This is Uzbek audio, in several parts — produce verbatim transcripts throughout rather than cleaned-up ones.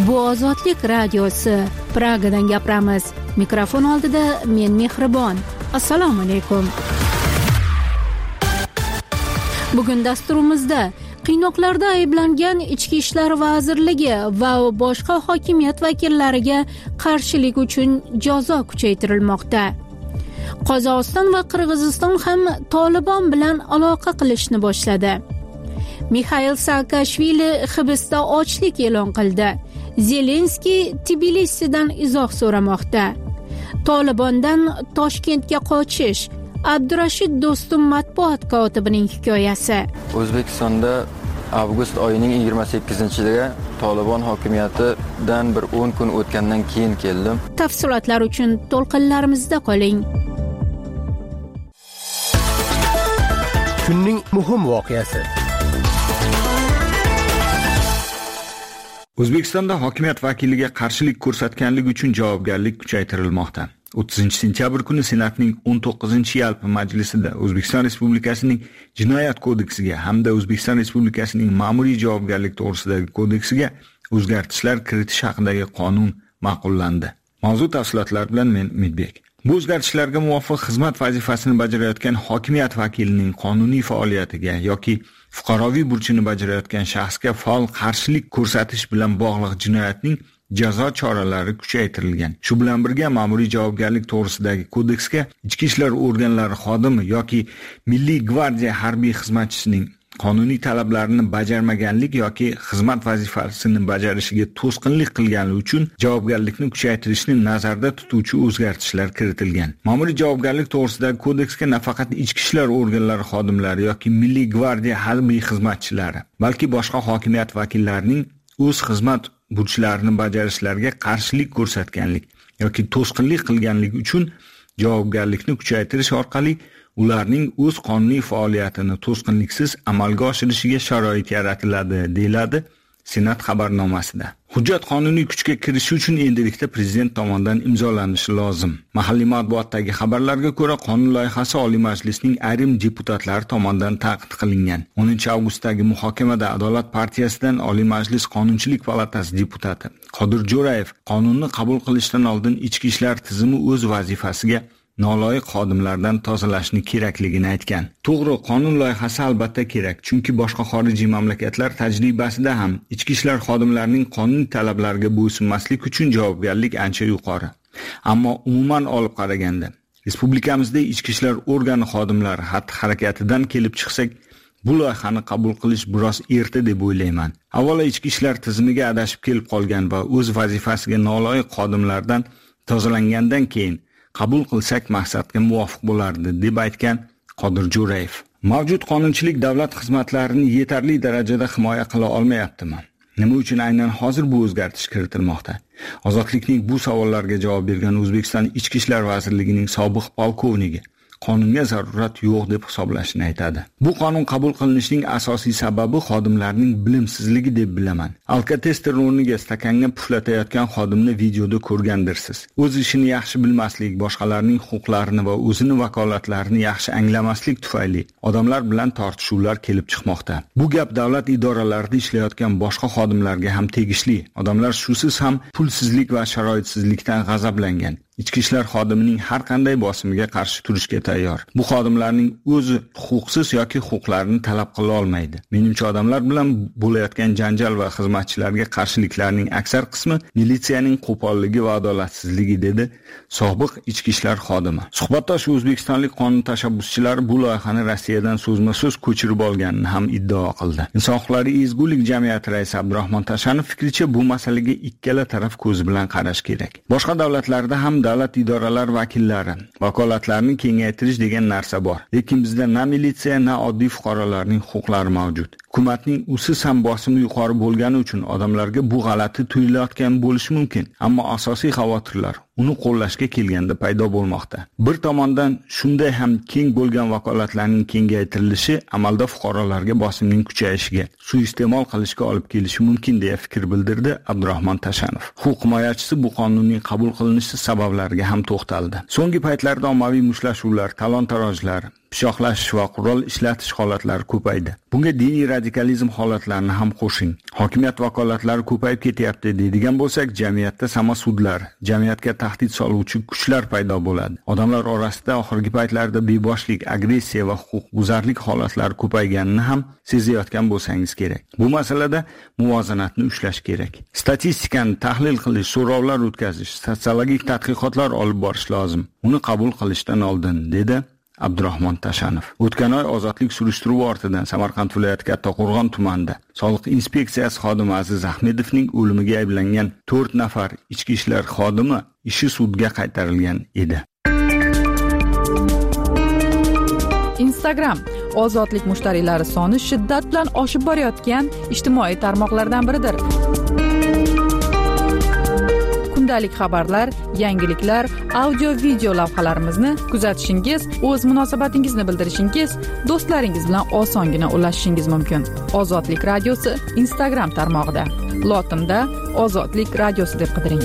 Bu Ozodlik radiosi. Pragadan gapiramiz. Mikrofon oldida men Mehribon. Assalomu alaykum. Bugun dasturimizda qiynoqlarda ayblangan Ichki ishlar vazirligi va boshqa hokimiyat vakillariga qarshilik uchun jazo kuchaytirilmoqda. Qozog'iston va Qirg'iziston ham Tolibon bilan aloqa qilishni boshladi. Mikhail Saakashvili hibsda ochlik e'lon qildi. Zelenskiy Tbilisidan izoh so'ramoqda. Tolibondan Toshkentga qochish. Abdurashid Do'stum matbuot kotibining hikoyasi. O'zbekistonda avgust oyining yigirma sakkizinchisiga Tolibon hokimiyatidan bir o'n kun o'tgandan keyin keldim. Tafsilotlar uchun to'lqinlarimizda qoling. Kunning muhim voqeasi. O'zbekistonda hokimiyat vakiliga qarshilik ko'rsatganlik uchun javobgarlik kuchaytirilmoqda. o'ttizinchi sentyabr kuni Senatning o'n to'qqizinchi yalpi majlisida O'zbekiston Respublikasining Jinoyat kodeksiga hamda O'zbekiston Respublikasining Ma'muriy javobgarlik to'g'risidagi kodeksiga o'zgartishlar kiritish haqidagi qonun ma'qullandi. Mavzu tafsilotlari bilan men Umidbek. Bu o'zgartishlarga muvofiq xizmat vazifasini bajarayotgan hokimiyat vakilining qonuniy faoliyatiga yoki fuqaroviy burchini bajarayotgan shaxsga faol qarshilik ko'rsatish bilan bog'liq jinoyatning jazo choralari kuchaytirilgan. Shu bilan birga ma'muriy javobgarlik to'g'risidagi kodeksga ichki ishlar organlari xodimi yoki Milliy gvardiya harbiy xizmatchisining qonuniy talablarini bajarmaganlik yoki xizmat vazifasini bajarishiga to'sqinlik qilganligi uchun javobgarlikni kuchaytirishni nazarda tutuvchi o'zgartishlar kiritilgan. Ma'muriy javobgarlik to'g'risidagi kodeksga nafaqat ichki ishlar organlari xodimlari yoki Milliy gvardiya harbiy xizmatchilari, balki boshqa hokimiyat vakillarining o'z xizmat burchlarini bajarishlariga qarshilik ko'rsatganlik yoki to'sqinlik qilganlik uchun javobgarlikni kuchaytirish orqali ularning o'z qonuniy faoliyatini to'sqinliksiz amalga oshirishiga sharoit yaratiladi, deyiladi Senat xabarnomasida. Hujjat qonuniy kuchga kirishi uchun endilikda prezident tomonidan imzolanishi lozim. Mahalliy matbuotdagi xabarlarga ko'ra, qonun loyihasi Oliy Majlisning ayrim deputatlari tomonidan ta'qib qilingan. o'ninchi avgustdagi muhokamada Adolat partiyasidan Oliy Majlis Qonunchilik palatasi deputati Qodir Jo'rayev qonunni qabul qilishdan oldin ichki ishlar tizimi o'z vazifasiga noloyiq xodimlardan tozalashni kerakligini aytgan. To'g'ri, qonun loyihasi albatta kerak, chunki boshqa xorijiy mamlakatlar tajribasida ham ichki ishlar xodimlarining qonuniy talablariga bo'ysunmaslik uchun javobgarlik ancha yuqori. Ammo umuman olib qaraganda, respublikamizda ichki ishlar organi xodimlari xatti-harakatidan kelib chiqsak, bu loyihani qabul qilish biroz erta deb o'ylayman. Avvalo ichki ishlar tizimiga adashib kelib qolgan va o'z vazifasiga noloyiq xodimlardan tozalangandan keyin qabul qilsak maqsadga muvofiq bo'lardi, deb aytgan Qodir Jo'rayev. Mavjud qonunchilik davlat xizmatlarini yetarli darajada himoya qila olmayaptimi? Nima uchun aynan hozir bu o'zgartish kiritilmoqda? Ozodlikning bu savollarga javob bergan O'zbekiston Ichki ishlar vazirligining sobiq polkovniki qonunga zarurat yo'q deb hisoblashini aytadi. Bu qonun qabul qilinishining asosiy sababi xodimlarning bilimsizligi deb bilaman. Alkotester o'rniga stakanga puflatayotgan xodimni videoda ko'rgandirsiz. O'z ishini yaxshi bilmaslik, boshqalarning huquqlarini va o'zini vakolatlarini yaxshi anglamaslik tufayli odamlar bilan tortishuvlar kelib chiqmoqda. Bu gap davlat idoralarida ishlayotgan boshqa xodimlarga ham tegishli. Odamlar shusiz ham pulsizlik va sharoitsizlikdan g'azablangan. Ichki ishlar xodimining har qanday bosimiga qarshi turishga tayyor. Bu xodimlarning o'zi huquqsiz yoki huquqlarini talab qila olmaydi. Menimcha odamlar bilan bo'layotgan janjal va xizmatchilarga qarshiliklarning aksar qismi militsiyaning qo'polligi va adolatsizligi, dedi sobiq ichki ishlar xodimi. Suhbatdosh o'zbekistonlik qonun tashabbuschilari bu loyihani Rossiyadan so'zma-so'z ko'chirib olganini ham iddao qildi. Inson huquqlari ezgulik jamiyati raisi Abdurahmon Tashanov fikricha, bu masalaga ikkala taraf ko'zi bilan qarash kerak. Boshqa davlatlarda ham davlat idoralari vakillari vakolatlarini kengaytirish degan narsa bor. Lekin bizda na militsiya, na oddiy fuqarolarning huquqlari mavjud. Hukumatning usiz ham bosimi yuqori bo'lgani uchun odamlarga bu g'alati tuyulayotgan bo'lishi mumkin. Ammo asosiy xavotirlar uni qo'llashga kelganda paydo bo'lmoqda. Bir tomondan shunday ham keng bo'lgan vakolatlarning kengaytirilishi amalda fuqarolarga bosimning kuchayishiga, suiiste'mol qilishga olib kelishi mumkin deya fikr bildirdi Abdurahmon Tashanov. Huquq himoyachisi bu qonunning qabul qilinishi sabablariga ham to'xtaldi. So'nggi paytlarda ommaviy mushtlashuvlar, talon-tarojlar, pichoqlash va qurol ishlatish holatlari ko'paydi. Bunga diniy radikalizm holatlarini ham qo'shing. Hokimiyat vakolatlari ko'payib ketyapti deydigan bo'lsak, jamiyatda samasudlar, jamiyatga tahdid soluvchi kuchlar paydo bo'ladi. Odamlar orasida oxirgi paytlarda beboshlik, agressiya va huquqbuzarlik holatlari ko'payganini ham sezayotgan bo'lsangiz kerak. Bu masalada muvozanatni ushlash kerak. Statistikani tahlil qilish, so'rovlar o'tkazish, sotsiologik tadqiqotlar olib borish lozim. Uni qabul qilishdan oldin, dedi Abdurahmon Tashanov. O'tgan oy ozodlik surishtiruvi ortidan Samarqand viloyati Kattaqo'rg'on tumanida soliq inspeksiyasi xodimi Aziz Ahmedovning o'limiga ayblangan to'rt nafar ichki ishlar xodimi ishi sudga qaytarilgan edi. Instagram ozodlik mushtariylari soni shiddat bilan oshib borayotgan ijtimoiy tarmoqlardan biridir. Kundalik xabarlar, yangiliklar, audio-video lavhalarimizni kuzatishingiz, o'z munosabatingizni bildirishingiz, do'stlaringiz bilan osongina ulashishingiz mumkin. Ozodlik radiosi Instagram tarmog'ida. Lotinda Ozodlik radiosi deb qidiring.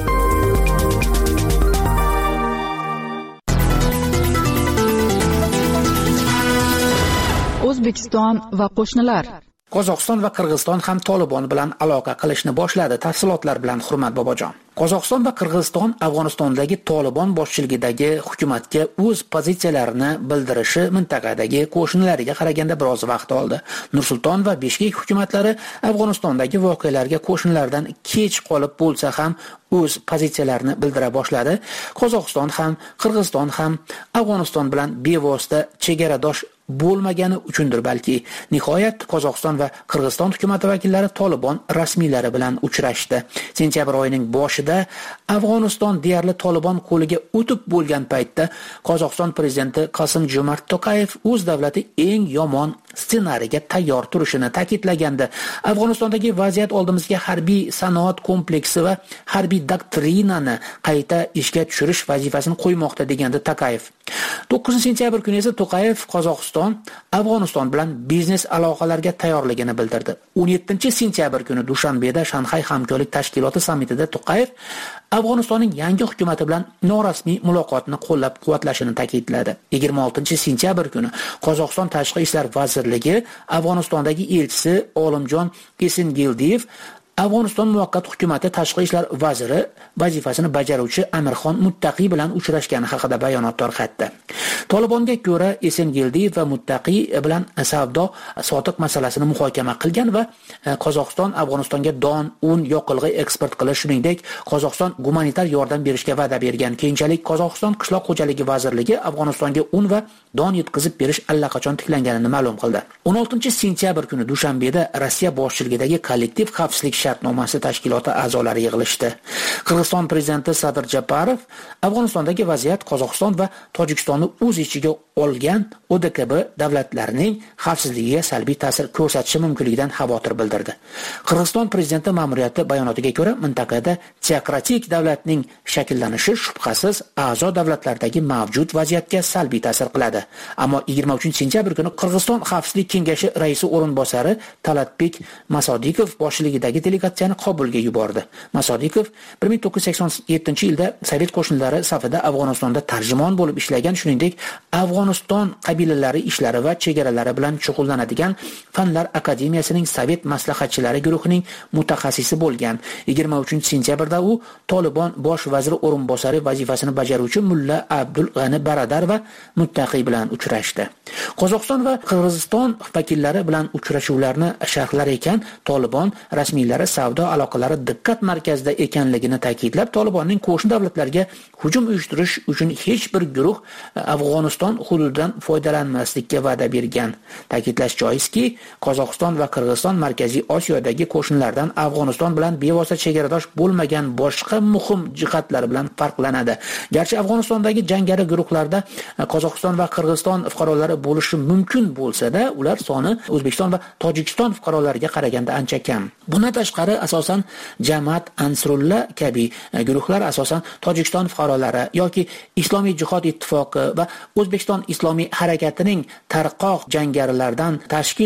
O'zbekiston va qo'shnilar. Qozog'iston va Qirg'iziston ham Tolibon bilan aloqa qilishni boshladi. Tafsilotlar bilan Hurmat Bobojon. Qozog'iston va Qirg'iziston Afg'onistondagi Tolibon boshchiligidagi hukumatga o'z pozitsiyalarini bildirishi mintaqadagi qo'shnilariga qaraganda biroz vaqt oldi. Nur-Sulton va Bishkek hukumatlari Afg'onistondagi voqealarga qo'shnilaridan kech qolib bo'lsa ham o'z pozitsiyalarini bildira boshladi. Qozog'iston ham, Qirg'iziston ham Afg'oniston bilan bevosita chegaradosh bo'lmagani uchundir balki. Nihoyat Qozog'iston va Qirg'iziston hukumat vakillari Tolibon rasmiylari bilan uchrashdi. Sentyabr oyining boshida Afg'oniston deyarli Tolibon qo'liga o'tib bo'lgan paytda Qozog'iston prezidenti Qosim-Jomart To'qayev o'z davlati eng yomon ssenariyga tayyor turishini ta'kidlagandi. Afg'onistondagi vaziyat oldimizga harbiy sanoat kompleksi va harbiy doktrinani qayta ishga tushirish vazifasini qo'ymoqda degandi To'qayev. to'qqizinchi sentyabr kuni esa To'qayev Qozog'iston Afg'oniston bilan biznes aloqalarga tayyorligini bildirdi. o'n yettinchi sentyabr kuni Dushanbeda Shanxay hamkorlik tashkiloti sammitida To'qayev Afg'onistonning yangi hukumati bilan norasmiy muloqotni qo'llab-quvvatlashini ta'kidladi. yigirma oltinchi sentyabr kuni Qozog'iston Tashqi ishlar vazirligi Afg'onistondagi elchisi Olimjon Esengildiyev Afg'oniston muvaqqat hukumati tashqi ishlar vaziri vazifasini bajaruvchi Amirxon Muttaqi bilan uchrashgani haqida bayonot tarqatdi. Tolibonga ko'ra Esengildiyev va Muttaqi bilan savdo sotiq masalasini muhokama qilgan va Qozog'iston Afg'onistonga don, un, yoqilg'i eksport qilish, shuningdek Qozog'iston gumanitar yordam berishga va'da bergan. Keyinchalik Qozog'iston qishloq xo'jaligi vazirligi Afg'onistonga un va don yetkazib berish allaqachon tiklanganini ma'lum qildi. o'n oltinchi sentyabr kuni Dushanbeda Rossiya boshchiligidagi kollektiv xavfsizlik shartnomasi tashkiloti a'zolari yig'ilishdi. Qirg'iziston prezidenti Sadir Japarov Afg'onistondagi vaziyat Qozog'iston va Tojikistonni o'z ichiga olgan O D K B davlatlarining xavfsizligiga salbiy ta'sir ko'rsatishi mumkinligidan xavotir bildirdi. Qirg'iziston prezidenti ma'muriyati bayonotiga ko'ra, mintaqada teokratik davlatning shakllanishi shubhasiz a'zo davlatlardagi mavjud vaziyatga salbiy ta'sir qiladi. Ammo yigirma uchinchi sentyabr kuni Qirg'iziston xavfsizlik kengashi raisi o'rinbosari Talatbek Masodikov boshchiligidagi delegatsiyani Qobulga yubordi. Masodikov bir ming to'qqiz yuz sakson yettinchi yilda Sovet qo'shinlari safida Afg'onistonda tarjimon bo'lib ishlagan, shuningdek Afg'oniston qabilalari ishlari va chegaralari bilan shug'ullanadigan Fanlar akademiyasining Sovet maslahatchilari guruhining mutaxassisi bo'lgan. yigirma uchinchi sentyabrda u Tolibon bosh vaziri o'rinbosari vazifasini bajaruvchi Mulla Abdul G'ani Baradar va Muttaqi bilan uchrashdi. Qozog'iston va Qirg'iziston vakillari bilan uchrashuvlarni sharhlar ekan, Tolibon rasmiylari savdo aloqalari diqqat markazida ekanligini ta'kidlab, Tolibonning qo'shni davlatlarga hujum uyushtirish uchun hech bir guruh Afg'oniston hududidan foydalanmaslikka va'da bergan. Ta'kidlash joizki, Qozog'iston va Qirg'iziston Markaziy Osiyodagi qo'shnilardan Afg'oniston bilan bevosita chegaradosh bo'lmagan boshqa muhim jihatlar bilan farqlanadi. Garchi Afg'onistondagi jangari guruhlarda Qozog'iston va Qirg'iziston fuqarolari bo'lishi mumkin bo'lsa-da, ular soni O'zbekiston va Tojikiston fuqarolariga qaraganda ancha kam. Bundan tashqari asosan Jamaat Ansrullah kabi guruhlar asosan Tojikiston fuqarolari yoki Islomiy jihod ittifoqi va O'zbekiston Islomiy harakatining tarqoq jangarilaridan tashkil top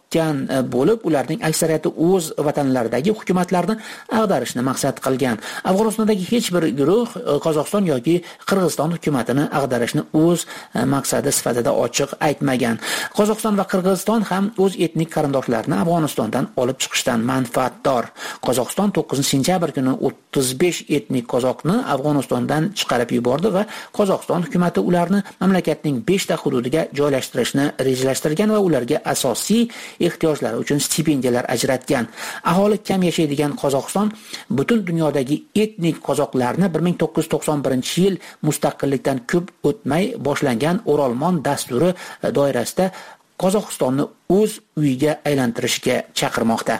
etgan bo'lib, ularning aksariyati o'z vatanlaridagi hukumatlarni ag'darishni maqsad qilgan. Afg'onistondagi hech bir guruh Qozog'iston yoki Qirg'iziston hukumatini ag'darishni o'z maqsadi sifatida ochiq aytmagan. Qozog'iston va Qirg'iziston ham o'z etnik qarindoshlarini Afg'onistondan olib chiqishdan manfaatdor. Qozog'iston to'qqizinchi sentyabr kuni o'ttiz besh etnik qozoqni Afg'onistondan chiqarib yubordi va Qozog'iston hukumatı ularni mamlakatning besh ta hududiga joylashtirishni rejalashtirgan va ularga asosiy ehtiyojlari uchun stipendiyalar ajratgan. Aholi kam yashaydigan Qozog'iston butun dunyodagi etnik qozoqlarni bir ming to'qqiz yuz to'qson birinchi yil mustaqillikdan ko'p o'tmay boshlangan O'rolmon dasturi doirasida Qozog'istonni o'z uyiga aylantirishga chaqirmoqda.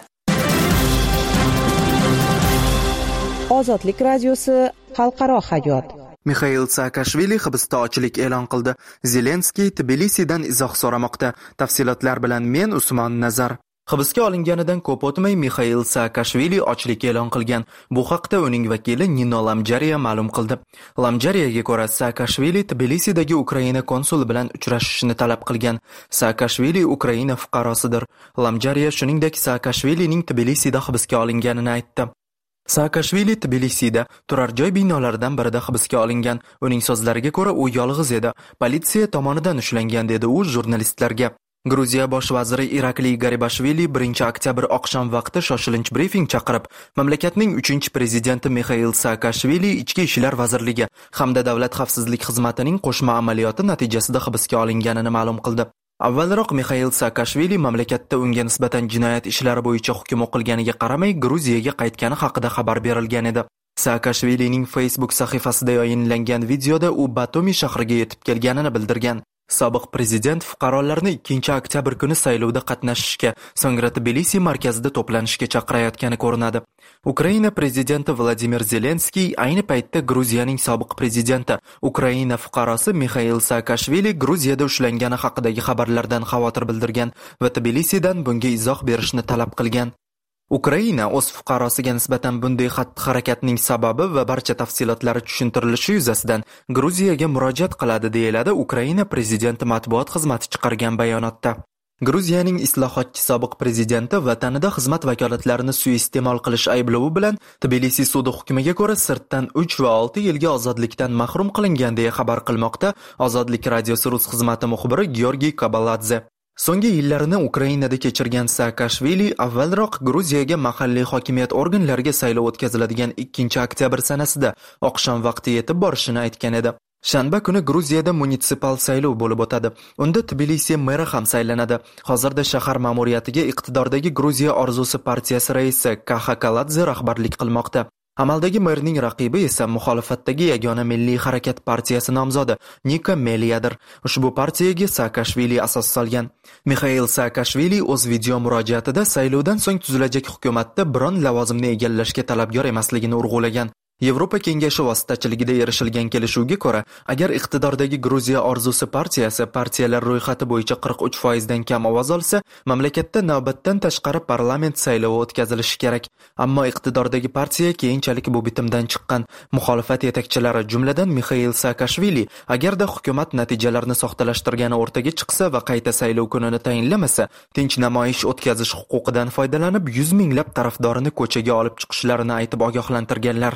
Ozodlik radiosi xalqaro hayot. Mixail Saakashvili hibsda ochilik e'lon qildi. Zelenskiy Tbilisidan izoh so'ramoqda. Tafsilotlar bilan men Usmon Nazar. Hibsga olinganidan ko'p o'tmay Mixail Saakashvili ochilik e'lon qilgan. Bu haqda uning vakili Nino Lamjariya ma'lum qildi. Lamjariyaga ko'ra Saakashvili Tbilisidagi Ukraina konsuli bilan uchrashishni talab qilgan. Saakashvili Ukraina fuqarosidir. Lamjariya shuningdek Saakashvilining Tbilisida hibsga olinganini aytdi. Saakashvili Tbilisida turar joy binolaridan birida hibsga olingan. Uning so'zlariga ko'ra u yolg'iz edi. Politsiya tomonidan ushlangan dedi u jurnalistlarga. Gruziya bosh vaziri Irakli Garibashvili birinchi oktyabr oqshom vaqti shoshilinch brifing chaqirib, mamlakatning uchinchi prezidenti Mixail Saakashvili Ichki ishlar vazirligi hamda Davlat xavfsizlik xizmatining qo'shma amaliyoti natijasida hibsga olinganini ma'lum qildi. Avvalroq Mixail Saakashvili mamlakatda unga nisbatan jinoyat ishlari bo'yicha hukm o'qilganiga qaramay Gruziyaga qaytgani haqida xabar berilgan edi. Saakashvilining Facebook sahifasida yayinlangan videoda u Batumi shahriga yetib kelganini bildirgan. Sobiq prezident fuqarolarni ikkinchi oktyabr kuni saylovda qatnashishga, so'ngra Tbilisi markazida to'planishga chaqirayotgani ko'rinadi. Ukraina prezidenti Vladimir Zelenskiy ayni paytda Gruziyaning sobiq prezidenti, Ukraina fuqarosi Mixail Saakashvili Gruziyada ushlangani haqidagi xabarlardan xavotir bildirgan va Tbilisidan bunga izoh berishni talab qilgan. Ukraina o'z fuqarosiga nisbatan bunday xatti-harakatning sababi va barcha tafsilotlari tushuntirilishi yuzasidan Gruziyaga murojaat qiladi, deyiladi Ukraina prezidenti matbuot xizmati chiqargan bayonotda. Gruziyaning islohotchi sobiq prezidenti vatanida xizmat vakolatlarini suiiste'mol qilish ayblovi bilan Tbilisi sudi hukmiga ko'ra sirtdan uch va olti yilga ozodlikdan mahrum qilingan deya xabar qilmoqda Ozodlik radiosi rus xizmati muxbiri Georgiy Kabaladze. So'nggi yillarini Ukrainada kechirgan Saakashvili avvalroq Gruziyaga mahalliy hokimiyat organlariga saylov o'tkaziladigan ikkinchi oktyabr sanasida oqshom vaqti yetib borishini aytgan edi. Shanba kuni Gruziyada munitsipal saylov bo'lib o'tadi. Unda Tbilisi meri ham saylanadi. Hozirda shahar ma'muriyatiga iqtidordagi Gruziya orzusi partiyasi raisi Kaxakaladze rahbarlik qilmoqda. Amaldagi merning raqibi esa muxolifatdagi Yagona Milliy harakat partiyasi nomzodi Nika Meliyadir. Ushbu partiyaga Saakashvili asos solgan. Mixail Saakashvili o'z video murojaatida saylovdan so'ng tuzilajak hukumatda biron lavozimni egallashga talabgor emasligini urg'ulagan. Yevropa Kengashi vositachiligida erishilgan kelishuvga ko'ra, agar iqtidordagi Gruziya orzusi partiyasi partiyalar ro'yxati bo'yicha qirq uch foiz dan kam ovoz olsa, mamlakatda navbatdan tashqari parlament saylovi o'tkazilishi kerak. Ammo iqtidordagi partiya keyinchalik bu bitimdan chiqqan. Muxolifat yetakchilari, jumladan Mixail Saakashvili, agarda hukumat natijalarini soxtalashtirgani o'rtaga chiqsa va qayta saylov kunini tayinlamasa, tinch namoyish o'tkazish huquqidan foydalanib yuz minglab tarafdorini ko'chaga olib chiqishlarini aytib ogohlantirganlar.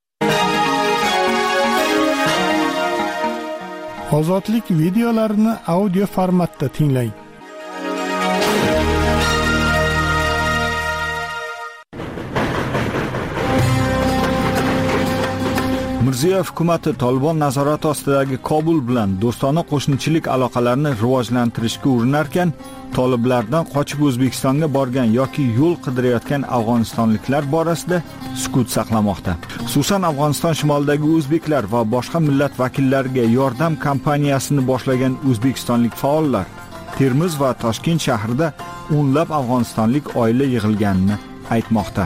Ozodlik videolarini audio formatda tinglang. Mirziyoyev hukumatı Tolibon nazorati ostidagi Kobul bilan do'stona qo'shnichilik aloqalarini rivojlantirishga urinarkan, toliblardan qochib O'zbekistonga borgan yoki yo'l qidirayotgan afg'onistonliklar borasida sukut saqlamoqda. Xususan Afg'oniston shimolidagi o'zbeklar va boshqa millat vakillariga yordam kampaniyasini boshlagan o'zbekistonlik faollar Termiz va Toshkent shahrida o'nlab afg'onistonlik oila yig'ilganini aytmoqda.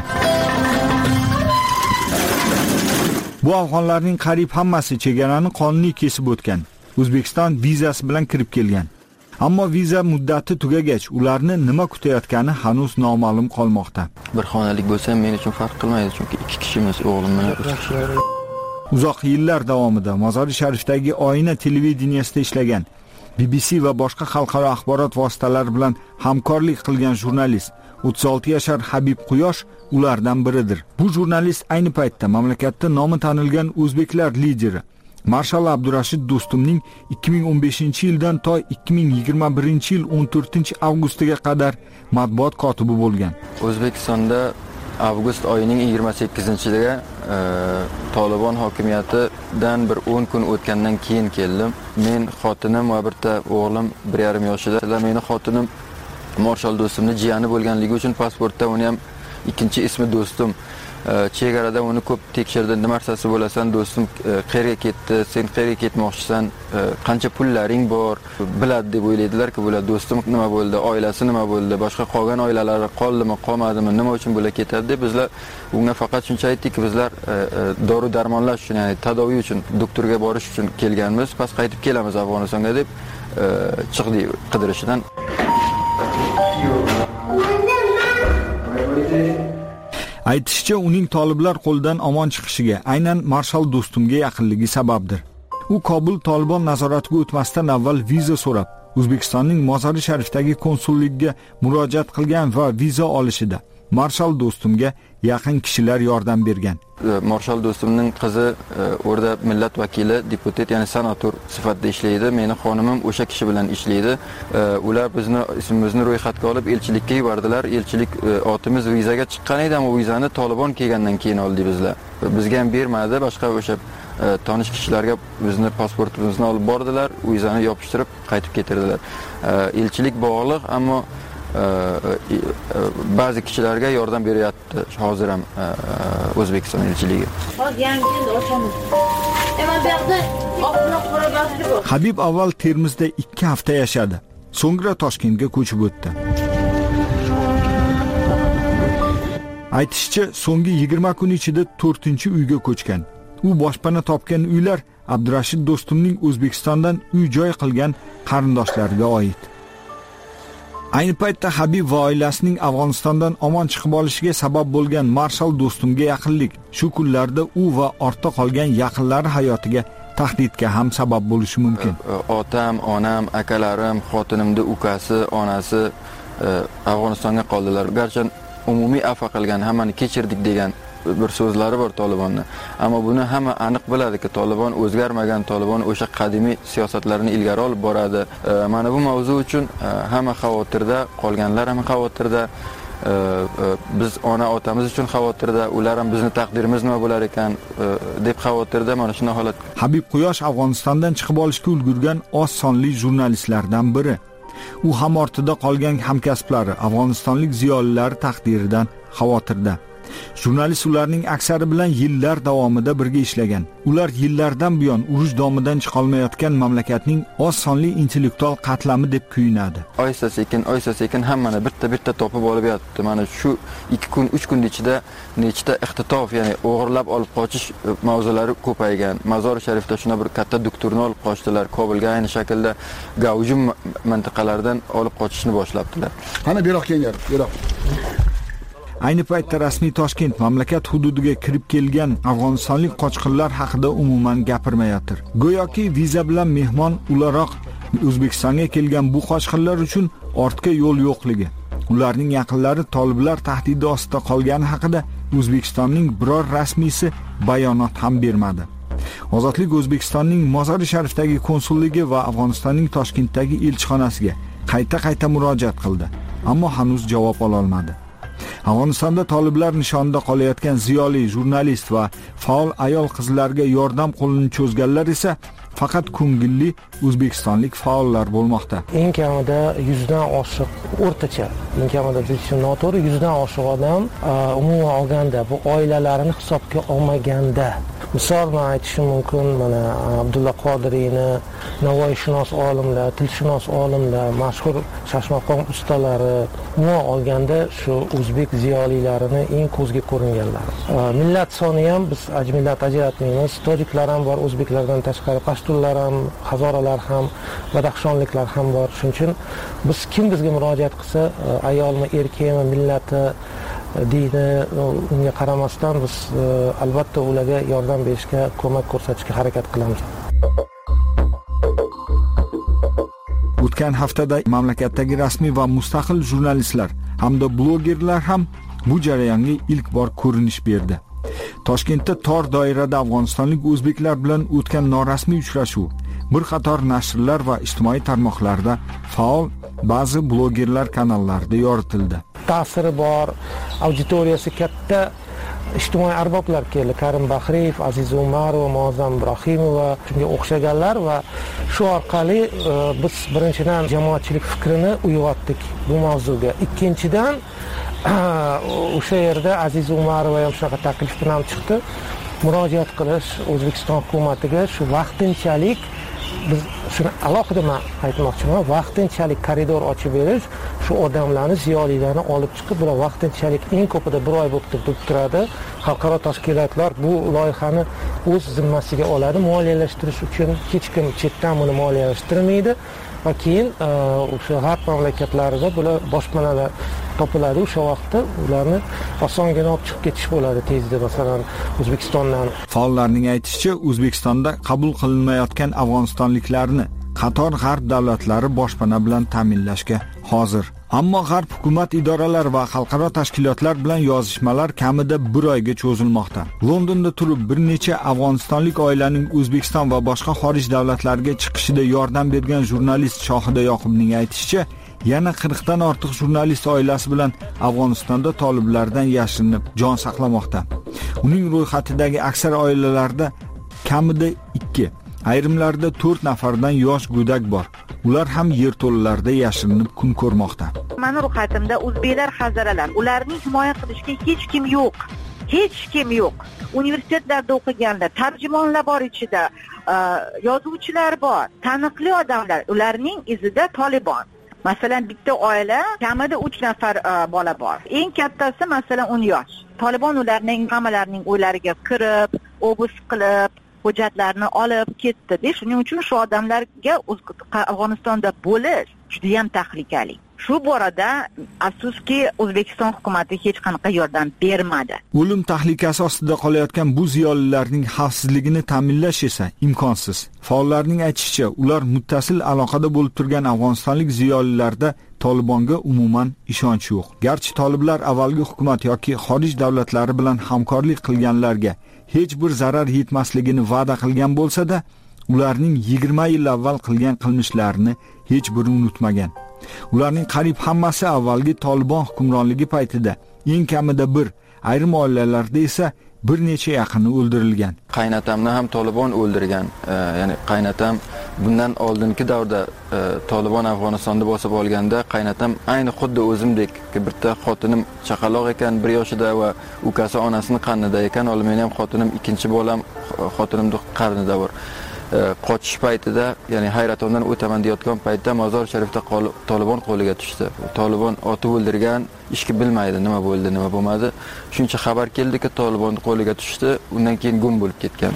Bu afg'onlarning qariyb hammasi chegarani qonuniy kesib o'tgan. O'zbekiston vizasi bilan kirib kelgan. Ammo viza muddati tugagach, ularni nima kutayotgani hanuz noma'lum qolmoqda. Bir xonalik bo'lsa men uchun farq qilmaydi, chunki ikki kishimiz, o'g'lim bilan uch kishi. Uzoq yillar davomida Mozori Sharifdagi Oyna televideniyasida ishlagan. B B C va boshqa xalqaro axborot vositalari bilan hamkorlik qilgan jurnalist o'ttiz olti yashar Habib Quyosh ulardan biridir. Bu jurnalist ayni paytda mamlakatda nomi tanilgan o'zbeklar lideri Marshal Abdurashid Do'stumning ikki ming o'n beshinchi yildan to ikki ming yigirma birinchi yil o'n to'rtinchi avgustiga qadar matbuot kotibi bo'lgan. O'zbekistonda avgust oyining yigirma sakkizinchisiga e, Tolibon hokimiyatidan bir o'n kun o'tgandan keyin keldim. Men xotinim va bitta o'g'lim bir yarim yoshida. Meni xotinim Marshal Do'stumning jiyani bo'lganligi uchun pasportda uni ham ikkinchi ismi Do'stum. Chegarada uni ko'p tekshirdi. Nima narsasi bo'lasan, do'stim qayerga ketdi, sen qayerga ketmoqchisan, qancha pullaring bor, biladi deb o'ylaydilar-ku, bular do'stim nima bo'ldi, oilasi nima bo'ldi, boshqa qolgan oilalari qoldimi, qolmadimi, nima uchun bular ketadi deb bizlar unga faqat shuncha aytdikki, bizlar dori darmonlash uchun, ya'ni tadoviy uchun, doktorga borish uchun kelganmiz, pas qaytib kelamiz Afg'onistonga deb chiqdik qidirishdan. Aytishicha, uning toliblar qo'lidan omon chiqishiga aynan Marshal Do'stumga yaqinligi sababdir. U Kobul Tolibon nazoratiga o'tmasdan avval viza so'rab, O'zbekistonning Mozori Sharifdagi konsulligiga murojaat qilgan va viza olishida Marshal Do'stumga yaqin kishilar yordam bergan. Marshal Do'stumning qizi o'rda millat vakili, deputat, ya'ni senator sifatida ishlaydi. Meni xonimim o'sha kishi bilan ishlaydi. Ular bizni ismimizni ro'yxatga olib elchilikka yubordilar. Elchilik otimiz vizaga chiqqan edi, ammo vizani Tolibon kelgandan keyin oldik bizlar. Bizga ham bermadi, boshqa o'sha tanish kishilarga bizni pasportimizni olib bordilar, vizani yopishtirib qaytib ketirdilar. Elchilik bog'liq, ammo ba'zi kishilarga yordam beryapti hozir ham O'zbekiston elchiligi. Habib avval Termizda ikki hafta yashadi. So'ngra Toshkentga ko'chib o'tdi. Aytishicha, so'nggi yigirma kun ichida to'rtinchi uyga ko'chgan. U boshpana topgan uylar Abdurashid Do'stumning O'zbekistondan uy-joy qilgan qarindoshlariga oid. Ayni paytda Habib va oilasining Afg'onistondan omon chiqib olishiga sabab bo'lgan Marshal Do'stumga yaqinlik shu kunlarda u va ortda qolgan yaqinlari hayotiga tahdidga ham sabab bo'lishi mumkin. Otam, onam, akalarim, xotinimning ukasi, onasi Afg'onistonga qoldilar. Garchi umumiy afv qilgan, hammani kechirdik degan bir so'zlari bor Tolibonni. Ammo buni hamma aniq biladiki, Tolibon o'zgarmagan, Tolibon o'sha qadimiy siyosatlarini ilgari olib boradi. Mana bu mavzu uchun hamma xavotirda, qolganlar ham xavotirda. Biz ona otamiz uchun xavotirda, ular ham bizni taqdirimiz nima bo'lar ekan deb xavotirda. Mana shunday holat. Habib Quyosh Afg'onistondan chiqib olishga ulgurgan oz sonli jurnalistlardan biri. U ham ortida qolgan hamkasblari, afg'onistonlik ziyolilar taqdiridan xavotirda. Jurnalist ularning aksari bilan yillar davomida birga ishlagan. Ular yillardan buyon urush domidan chiqa olmayotgan mamlakatning oz sonli intellektual qatlami deb kuyinadi. Oysa sekin, oysa sekin hammani bitta-bitta topib olib yotibdi. Mana shu ikki kun, uch kun ichida nechta ixtitof, ya'ni o'g'irlab olib qochish mavzulari ko'paygan. Mozori Sharifda shuna bir katta doktorni olib qochdilar. Kobulga ayni shaklda Gavjum mintaqalaridan olib qochishni boshlabdilar. Qani beroq kelinglar, beroq. Ayni paytda rasmiy Toshkent mamlakat hududiga kirib kelgan afg'onistonlik qochqinlar haqida umuman gapirmayotir. Go'yoki viza bilan mehmon ularoq O'zbekistonga kelgan bu qochqinlar uchun ortga yo'l yo'qligi, ularning yaqinlari toliblar tahdidi ostida qolgani haqida O'zbekistonning biror rasmiysi bayonot ham bermadi. Ozodlik O'zbekistonning Mozori Sharifdagi konsulligi va Afg'onistonning Toshkentdagi elchixonasiga qayta-qayta murojaat qildi, ammo hanuz javob ola olmadi. Afg'onistonda toliblar nishonida qolayotgan ziyoli jurnalist va faol ayol qizlarga yordam qo'lini cho'zganlar esa faqat ko'ngilli o'zbekistonlik faollar bo'lmoqda. Eng kamida yuzdan oshiq o'rtacha, eng kamida deyishim noto'g'ri, yuzdan oshiq odam umuman olganda bu oilalarini hisobga olmaganda, misol men aytishim mumkin, mana Abdulla Qodiriyni, Navoiyshunos olimlar, tilshunos olimlar, mashhur shashmaqom ustalari, umuman olganda shu o'zbek ziyolilarini eng ko'zga ko'ringanlar. Millat soni ham biz millat ajratmaymiz. Tojiklar ham bor, o'zbeklardan tashqari pashtunlar ham, hazoralar ham, badaxshonliklar ham bor. Shuning uchun biz kim bizga murojaat qilsa, ayolmi, erkakmi, millati, dini, unga qaramasdan biz albatta ularga yordam berishga, ko'mak ko'rsatishga harakat qilamiz. O'tgan haftada mamlakatdagi rasmiy va mustaqil jurnalistlar hamda blogerlar ham bu jarayonga ilk bor ko'rinish berdi. Toshkentda tor doirada afg'onistonlik o'zbeklar bilan o'tgan norasmiy uchrashuv bir qator nashrlar va ijtimoiy tarmoqlarda faol ba'zi blogerlar kanallarida yoritildi. Ta'siri bor, auditoriyasi katta ijtimoiy arboblar keldi. Karim Bahriyev, Aziz Umarov, Muazzam Ibrohimova, shunga o'xshaganlar va shu orqali e, biz birinchidan jamoatchilik fikrini uyg'otdik bu mavzuga. Ikkinchidan o'sha yerda Aziz Umarova ham shunaqa taklif bilan chiqdi. Murojaat qilish O'zbekiston hukumatiga shu vaqtinchalik biz shuni alohida men aytmoqchiman, vaqtinchalik koridor ochib berish, shu odamlarni, ziyolilarni olib chiqib, bular vaqtinchalik eng ko'pida bir oy bo'lib turib turadi. Xalqaro tashkilotlar bu loyihani o'z zimmasiga oladi, moliyalashtirish uchun hech kim chetdan buni moliyalashtirmaydi va keyin o'sha g'arb mamlakatlarida bular boshpanalar topiladi. O'sha vaqtda ularni osongina olib chiqib ketish bo'ladi tezda, masalan O'zbekistondan. Faollarning aytishicha, O'zbekistonda qabul qilinmayotgan afg'onistonliklarni qator g'arb davlatlari boshpana bilan ta'minlashga hozir. Ammo g'arb hukumat idoralari va xalqaro tashkilotlar bilan yozishmalar kamida bir oyga cho'zilmoqda. Londonda turib bir necha afg'onistonlik oilaning O'zbekiston va boshqa xorij davlatlariga chiqishida yordam bergan jurnalist Shohida Yoqubning aytishicha, yana qirq dan ortiq jurnalist oilasi bilan Afg'onistonda toliblardan yashirinib jon saqlamoqda. Uning ro'yxatidagi aksar oilalarda kamida ikki, ayrimlarida to'rt nafardan yosh go'dak bor. Ular ham yerto'lalarda yashirinib kun ko'rmoqda. Meni ro'yxatimda o'zbeklar, hazaralar, ularning himoya qilishga hech kim yo'q. Hech kim yo'q. Universitetlarda o'qiganlar, tarjimonlar bor ichida, yozuvchilar bor, taniqli odamlar, ularning izida Tolibon. Masalan, bitta oila kamida uch nafar bola bor. Eng kattasi masalan o'n yosh. Tolibon ularning hammalarining uylariga kirib, obus qilib, hujjatlarni olib ketdi. Shuning uchun shu odamlarga Afg'onistonda bo'lish juda ham tahlikali. Shu borada afsuski O'zbekiston hukumati hech qanaqa yordam bermadi. O'lim tahlikasi ostida qolayotgan bu ziyolilarning xavfsizligini ta'minlash esa imkonsiz. Faollarning aytishicha, ular muttasil aloqada bo'lib turgan afg'onistonlik ziyolilarda Tolibonga umuman ishonch yo'q. Garchi toliblar avvalgi hukumat yoki xorij davlatlari bilan hamkorlik qilganlarga hech bir zarar yetmasligini va'da qilgan bo'lsa-da, ularning yigirma yil avval qilgan qilmishlarini hech biri unutmagan. Ularning qariyb hammasi avvalgi Tolibon hukmronligi paytida eng kamida bir, ayrim oilalarda esa bir necha yaqini o'ldirilgan. Qaynatamni ham Tolibon o'ldirgan. E, ya'ni qaynatam bundan oldingi davrda e, Tolibon Afg'onistonda bosib olganda qaynatam ayni xuddi o'zimdek bitta xotinim chaqaloq ekan, bir yoshida va ukasi onasini qarnida ekan, hozir men ham xotinim ikkinchi bolam xotinimning qarnida bor. Qochish paytida, ya'ni Hayratondan o'taman deyotgan paytda Mozor Sharifda Tolibon qo'liga tushdi. Tolibon otib o'ldirgan, ishki bilmaydi nima bo'ldi, nima bo'lmadi. Shuncha xabar keldiki, Tolibon qo'liga tushdi, undan keyin gum bo'lib ketgan.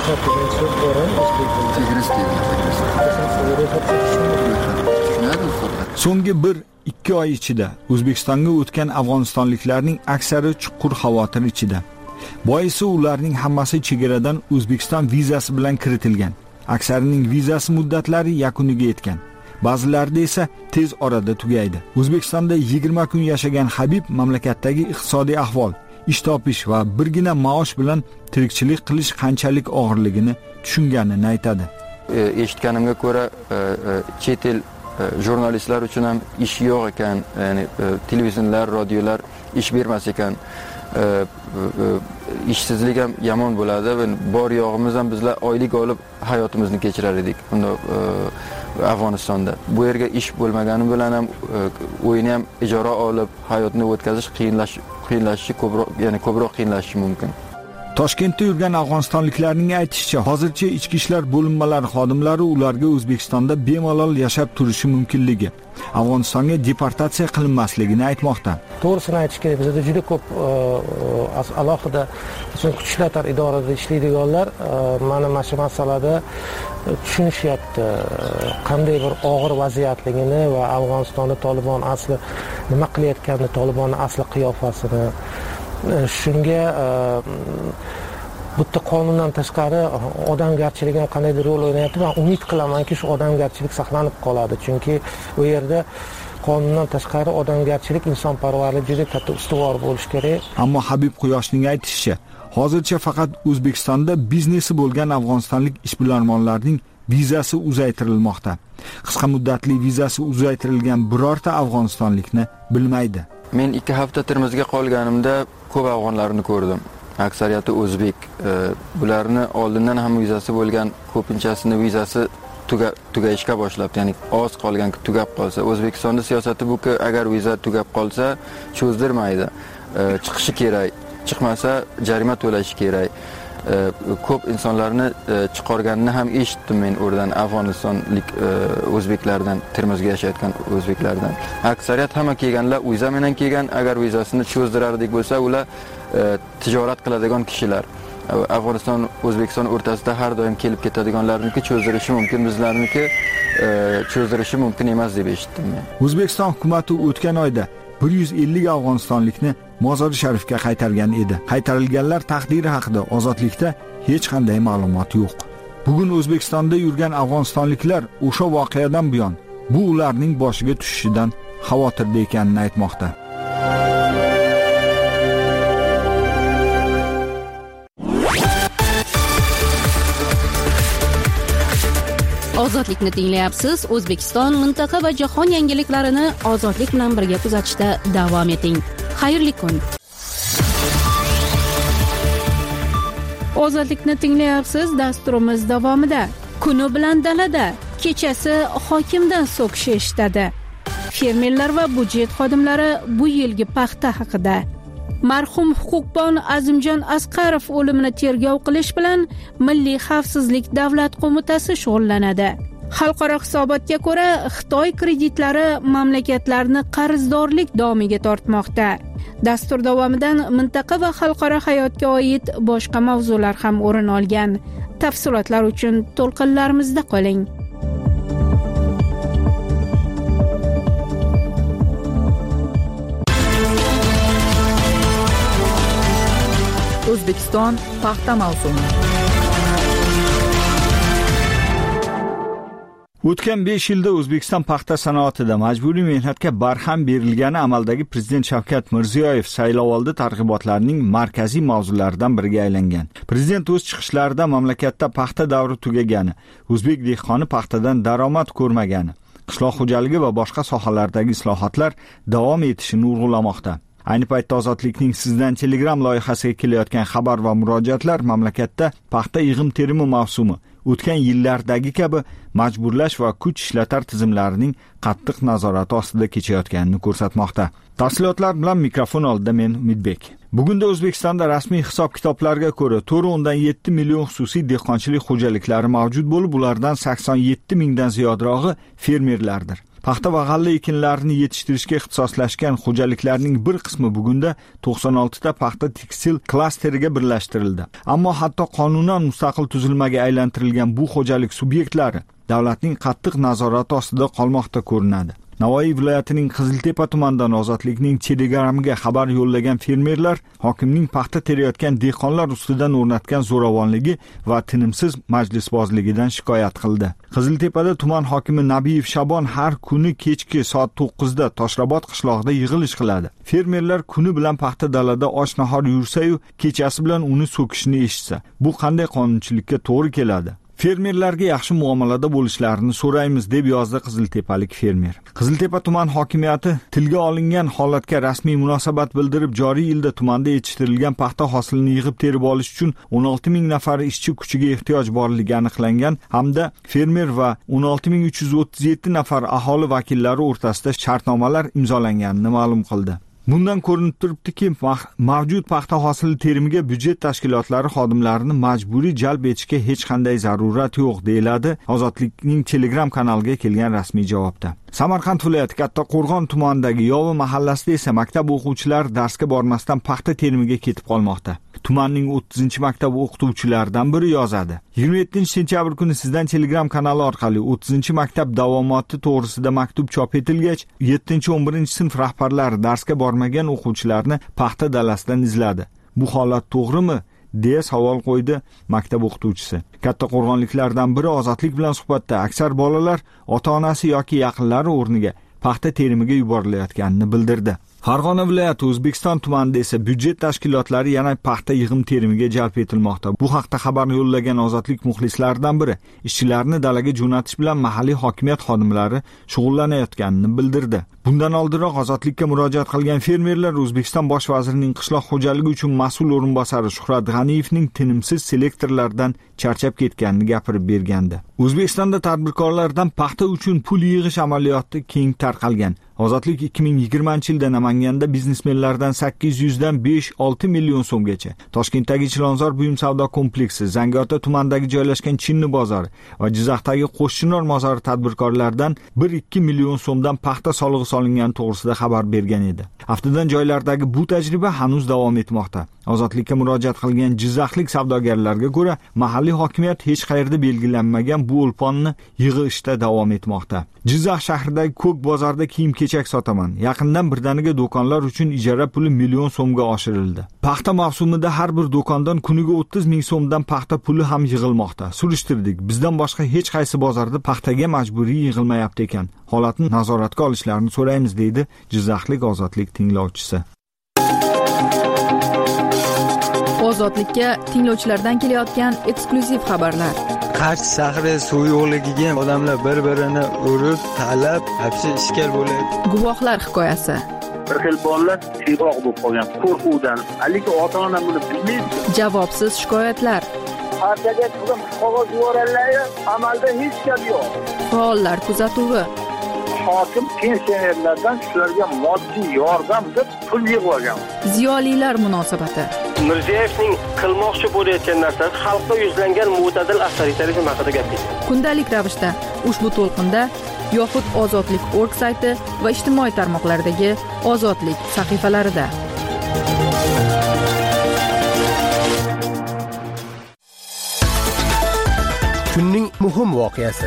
So'nggi bir ikki oy ichida O'zbekistonga o'tgan afg'onistonliklarning aksari chuqur xavotir ichida. Boisi ularning hammasi chegaradan O'zbekiston vizasi bilan kiritilgan. Aksarining vizasi muddatlari yakuniga yetgan. Ba'zilarida esa tez orada tugaydi. O'zbekistonda yigirma kun yashagan Habib mamlakatdagi iqtisodiy ahvol, ish topish va birgina maosh bilan tirikchilik qilish qanchalik og'irligini tushunganini aytadi. E, eshitganimga ko'ra, e, e, chet el e, jurnalistlar uchun ham ish yo'q ekan, ya'ni e, televizorlar, radiolar ish bermas ekan. E, e, ishsizlik ham yomon bo'ladi va bor yo'g'imiz ham bizlar oylik olib hayotimizni kechirar edik unda e, Afg'onistonda. Bu yerga ish bo'lmagani bilan ham e, o'yini ham ijara olib hayotni o'tkazish qiyinlash qiyinlashishi ko'proq, ya'ni ko'proq qiyinlashishi mumkin. Toshkentda yurgan afg'onistonliklarning aytishicha, hozircha ichki ishlar bo'linmalari xodimlari ularga O'zbekistonda bemalol yashab turishi mumkinligi, Afg'onistonga deportatsiya qilinmasligini aytmoqda. To'g'risini aytish kerak, bizda juda ko'p alohida kuchlar idorada ishlaydiganlar mana mana shu masalada tushunishyapti, qanday bir og'ir vaziyatligini va Afg'onistonda Tolibon asli nima qilayotganini, Tolibonning asli qiyofasini. Shunga bu yerda qonundan tashqari odamgarchilik ham qandaydir rol o'ynayapti. Men umid qilamanki, shu odamgarchilik saqlanib qoladi, chunki u yerda qonundan tashqari odamgarchilik, insonparvarlik juda katta ustuvor bo'lishi kerak. Ammo Habib Quyoshning aytishicha, hozircha faqat O'zbekistonda biznesi bo'lgan afg'onistonlik ishbilarmonlarning vizasi uzaytirilmoqda. Qisqa muddatli vizasi uzaytirilgan birorta afg'onistonlikni bilmaydi. Men ikki hafta Termizga qolganimda ko'p afg'onlarni ko'rdim. Aksariyati o'zbek. Bularni oldindan ham vizasi bo'lgan, ko'pinchasini vizasi tuga tugayishga boshlabdi. Ya'ni oz qolgan, tugab qolsa, O'zbekistonda siyosati buki, agar viza tugab qolsa, cho'zdirmaydi. Chiqishi kerak. Chiqmasa jarima to'lashi kerak. Ko'p insonlarni chiqarganini ham eshitdim men o'rdan, afg'onistonlik o'zbeklardan, Termizga yashayotgan o'zbeklardan. Aksariyat hamma kelganlar viza bilan kelgan, agar vizasini cho'zdirardik bo'lsa, ular tijorat qiladigan kishilar. Afg'oniston O'zbekiston o'rtasida har doim kelib ketadiganlarniki cho'zdirishi mumkin, bizlarniki cho'zdirishi mumkin emas deb eshitdim men. O'zbekiston hukumatı o'tgan oyda bir yuz ellik afg'onistonlikni Mozori Sharifga qaytargan edi. Qaytarilganlar taqdiri haqida ozodlikda hech qanday ma'lumot yo'q. Bugun O'zbekistonda yurgan afg'onistonliklar o'sha voqeadan buyon bu ularning boshiga tushishidan xavotirda ekanini aytmoqda. Ozodlikni tinglayapsiz. O'zbekiston, mintaqa va jahon yangiliklarini ozodlik bilan birga kuzatishda davom eting. Xayrli kun. Ozodlikni tinglayapsiz. Dasturimiz davomida kuni bilan dalada, kechasi hokimdan so'kish eshitadi. Fermerlar va budjet xodimlari bu yilgi paxta haqida. Marhum huquqbon Azimjon Asqarov o'limini tergov qilish bilan Milliy xavfsizlik davlat qo'mitasi shug'ullanadi. Xalqaro hisobotga ko'ra, Xitoy kreditlari mamlakatlarni qarzdorlik domiga tortmoqda. Dastur davomidan mintaqa va xalqaro hayotga oid boshqa mavzular ham o'rin olgan. Tafsilotlar uchun to'lqinlarimizda qoling. O'zbekiston paxta mavsumi. O'tgan besh yilda O'zbekiston paxta sanoatida majburiy mehnatga barham berilgani amaldagi Prezident Shavkat Mirziyoyev saylovoldi targ'ibotlarining markaziy mavzularidan biriga aylangan. Prezident o'z chiqishlarida mamlakatda paxta davri tugagani, o'zbek dehqoni paxtadan daromad ko'rmagani, qishloq xo'jaligi va boshqa sohalardagi islohotlar davom etishini urg'ulamoqda. Ayni paytda ozodlikning sizdan Telegram loyihasiga kelayotgan xabar va murojaatlar mamlakatda paxta yig'im terimi mavsumi o'tgan yillardagi kabi majburlash va kuch ishlatar tizimlarining qattiq nazorati ostida kechayotganini ko'rsatmoqda. Tafsilotlar bilan mikrofon oldida men Umidbek. Bugunda O'zbekistonda rasmiy hisob-kitoblarga ko'ra to'rt nuqta yetti million xususiy dehqonchilik xo'jaliklari mavjud bo'lib, ulardan sakson yetti mingdan ziyodrog'i fermerlardir. Paxta va g'alla ekinlarini yetishtirishga ixtisoslashgan xo'jaliklarning bir qismi bugunda to'qson olti ta paxta tekstil klasteriga birlashtirildi. Ammo hatto qonunan mustaqil tuzilmaga aylantirilgan bu xo'jalik subyektlari davlatning qattiq nazorati ostida qolmoqda ko'rinadi. Navoiy viloyatining Qiziltepa tumanidan Ozodlikning Telegramiga xabar yo'llagan fermerlar hokimning paxta terayotgan dehqonlar ustidan o'rnatgan zo'ravonligi va tinimsiz majlisbozligidan shikoyat qildi. Qiziltepada tuman hokimi Nabiyev Shabon har kuni kechki soat to'qqizda Toshrobod qishlog'ida yig'ilish qiladi. Fermerlar kuni bilan paxta dalada och-nahor yursa-yu, kechasi bilan uni so'kishni eshitsa, bu qanday qonunchilikka to'g'ri keladi? Fermerlarga yaxshi muomalada bo'lishlarini so'raymiz, deb yozdi Qiziltepalik fermer. Qiziltepa tuman hokimiyati tilga olingan holatga rasmiy munosabat bildirib, joriy yilda tumanda yetishtirilgan paxta hosilini yig'ib terib olish uchun o'n olti ming nafar ishchi kuchiga ehtiyoj borligi aniqlangan hamda fermer va o'n olti ming uch yuz o'ttiz yetti nafar aholi vakillari o'rtasida shartnomalar imzolanganini ma'lum qildi. Bundan ko'rinib turibdiki, mavjud paxta hosili terimiga budjet tashkilotlari xodimlarini majburiy jalb etishga hech qanday zarurat yo'q, deyiladi Ozodlikning Telegram kanaliga kelgan rasmiy javobda. Samarqand viloyati Kattaqo'rg'on tumanidagi Yovi mahallasida esa maktab o'quvchilari darsga bormasdan paxta terimiga ketib qolmoqda. Tumanning o'ttizinchi maktab o'qituvchilaridan biri yozadi. yigirma yettinchi sentyabr kuni sizdan Telegram kanali orqali o'ttizinchi maktab davomoti to'g'risida maktub chop etilgach, yettinchi o'n birinchi sinf rahbarlari darsga bormagan o'quvchilarni paxta dalasidan izladi. Bu holat to'g'rimi? deya savol qo'ydi maktab o'qituvchisi. Kattaqo'rg'onliklardan biri Ozodlik bilan suhbatda aksar bolalar ota-onasi yoki yaqinlari o'rniga paxta terimiga yuborilayotganini bildirdi. Farg'ona viloyati O'zbekiston tumanida esa byudjet tashkilotlari yana paxta yig'im terimiga jalb etilmoqda. Bu haqda xabar yo'llagan Ozodlik muxlislaridan biri ishchilarni dalaga jo'natish bilan mahalliy hokimiyat xodimlari shug'ullanayotganini bildirdi. Bundan oldinroq Ozodlikka murojaat qilgan fermerlar O'zbekiston bosh vazirining qishloq xo'jaligi uchun mas'ul o'rinbosari Shuhrat G'aniyevning tinimsiz selektorlardan charchab ketganini gapirib bergandi. O'zbekistonda tadbirkorlardan paxta uchun pul yig'ish amaliyoti keng tarqalgan. Ozodlik ikki ming yigirmanchi yilda Namanganda biznesmenlardan sakkiz yuz dan besh olti million so'mgacha, Toshkentdagi Chilonzor buyum savdo kompleksi, Zangiota tumanidagi joylashgan Chinni bozori va Jizzaxdagi Qo'shchinor mozori tadbirkorlardan bir ikki million so'mdan paxta solig'i solingani to'g'risida xabar bergan edi. Aftidan joylardagi bu tajriba hanuz davom etmoqda. Ozodlikka murojaat qilgan jizzaxlik savdogarlarga ko'ra, mahalliy hokimiyat hech qayerda belgilanmagan bu o'lponni yig'ishda davom etmoqda. Jizzax shahridagi Ko'k bozorda kiyim-kechak sotaman. Yaqindan birdaniga do'konlar uchun ijara puli million so'mga oshirildi. Paxta mavsumida har bir do'kondan kuniga o'ttiz ming so'mdan paxta puli ham yig'ilmoqda. Surishtirdik. Bizdan boshqa hech qaysi bozorda paxtaga majburiy yig'ilmayapti ekan. Holatni nazoratga olishlarini so'raymiz, deydi Jizzaxlik Ozodlik tinglovchisi. Ozodlikka tinglovchilardan kelayotgan eksklyuziv xabarlar. Qarshi shahri suv yo'qligiga odamlar bir-birini urib, talab, hapsi ishkal bo'ladi. Guvohlar hikoyasi. Bir xil bolalar tiyroq bo'lib qolgan qo'rquvdan. Lekin ota-ona buni bilmaydi. Javobsiz shikoyatlar. Partiyaga turgan qog'oz yuborganlar, amalda hech gap yo'q. Faollar kuzatuvi. Hokim pensionerlardan shularga moddiy yordam deb pul yig'ib olgan. Ziyolilar munosabati. Mirziyoyevning qilmoqchi bo'layotgan narsasi xalqqa yuzlangan mo'tadil avtoritarizm haqida gapirdi. Kundalik ravishda ushbu to'lqinda yoxud Ozodlik nokta org sayti va ijtimoiy tarmoqlardagi Ozodlik sahifalarida. Kunning muhim voqeasi.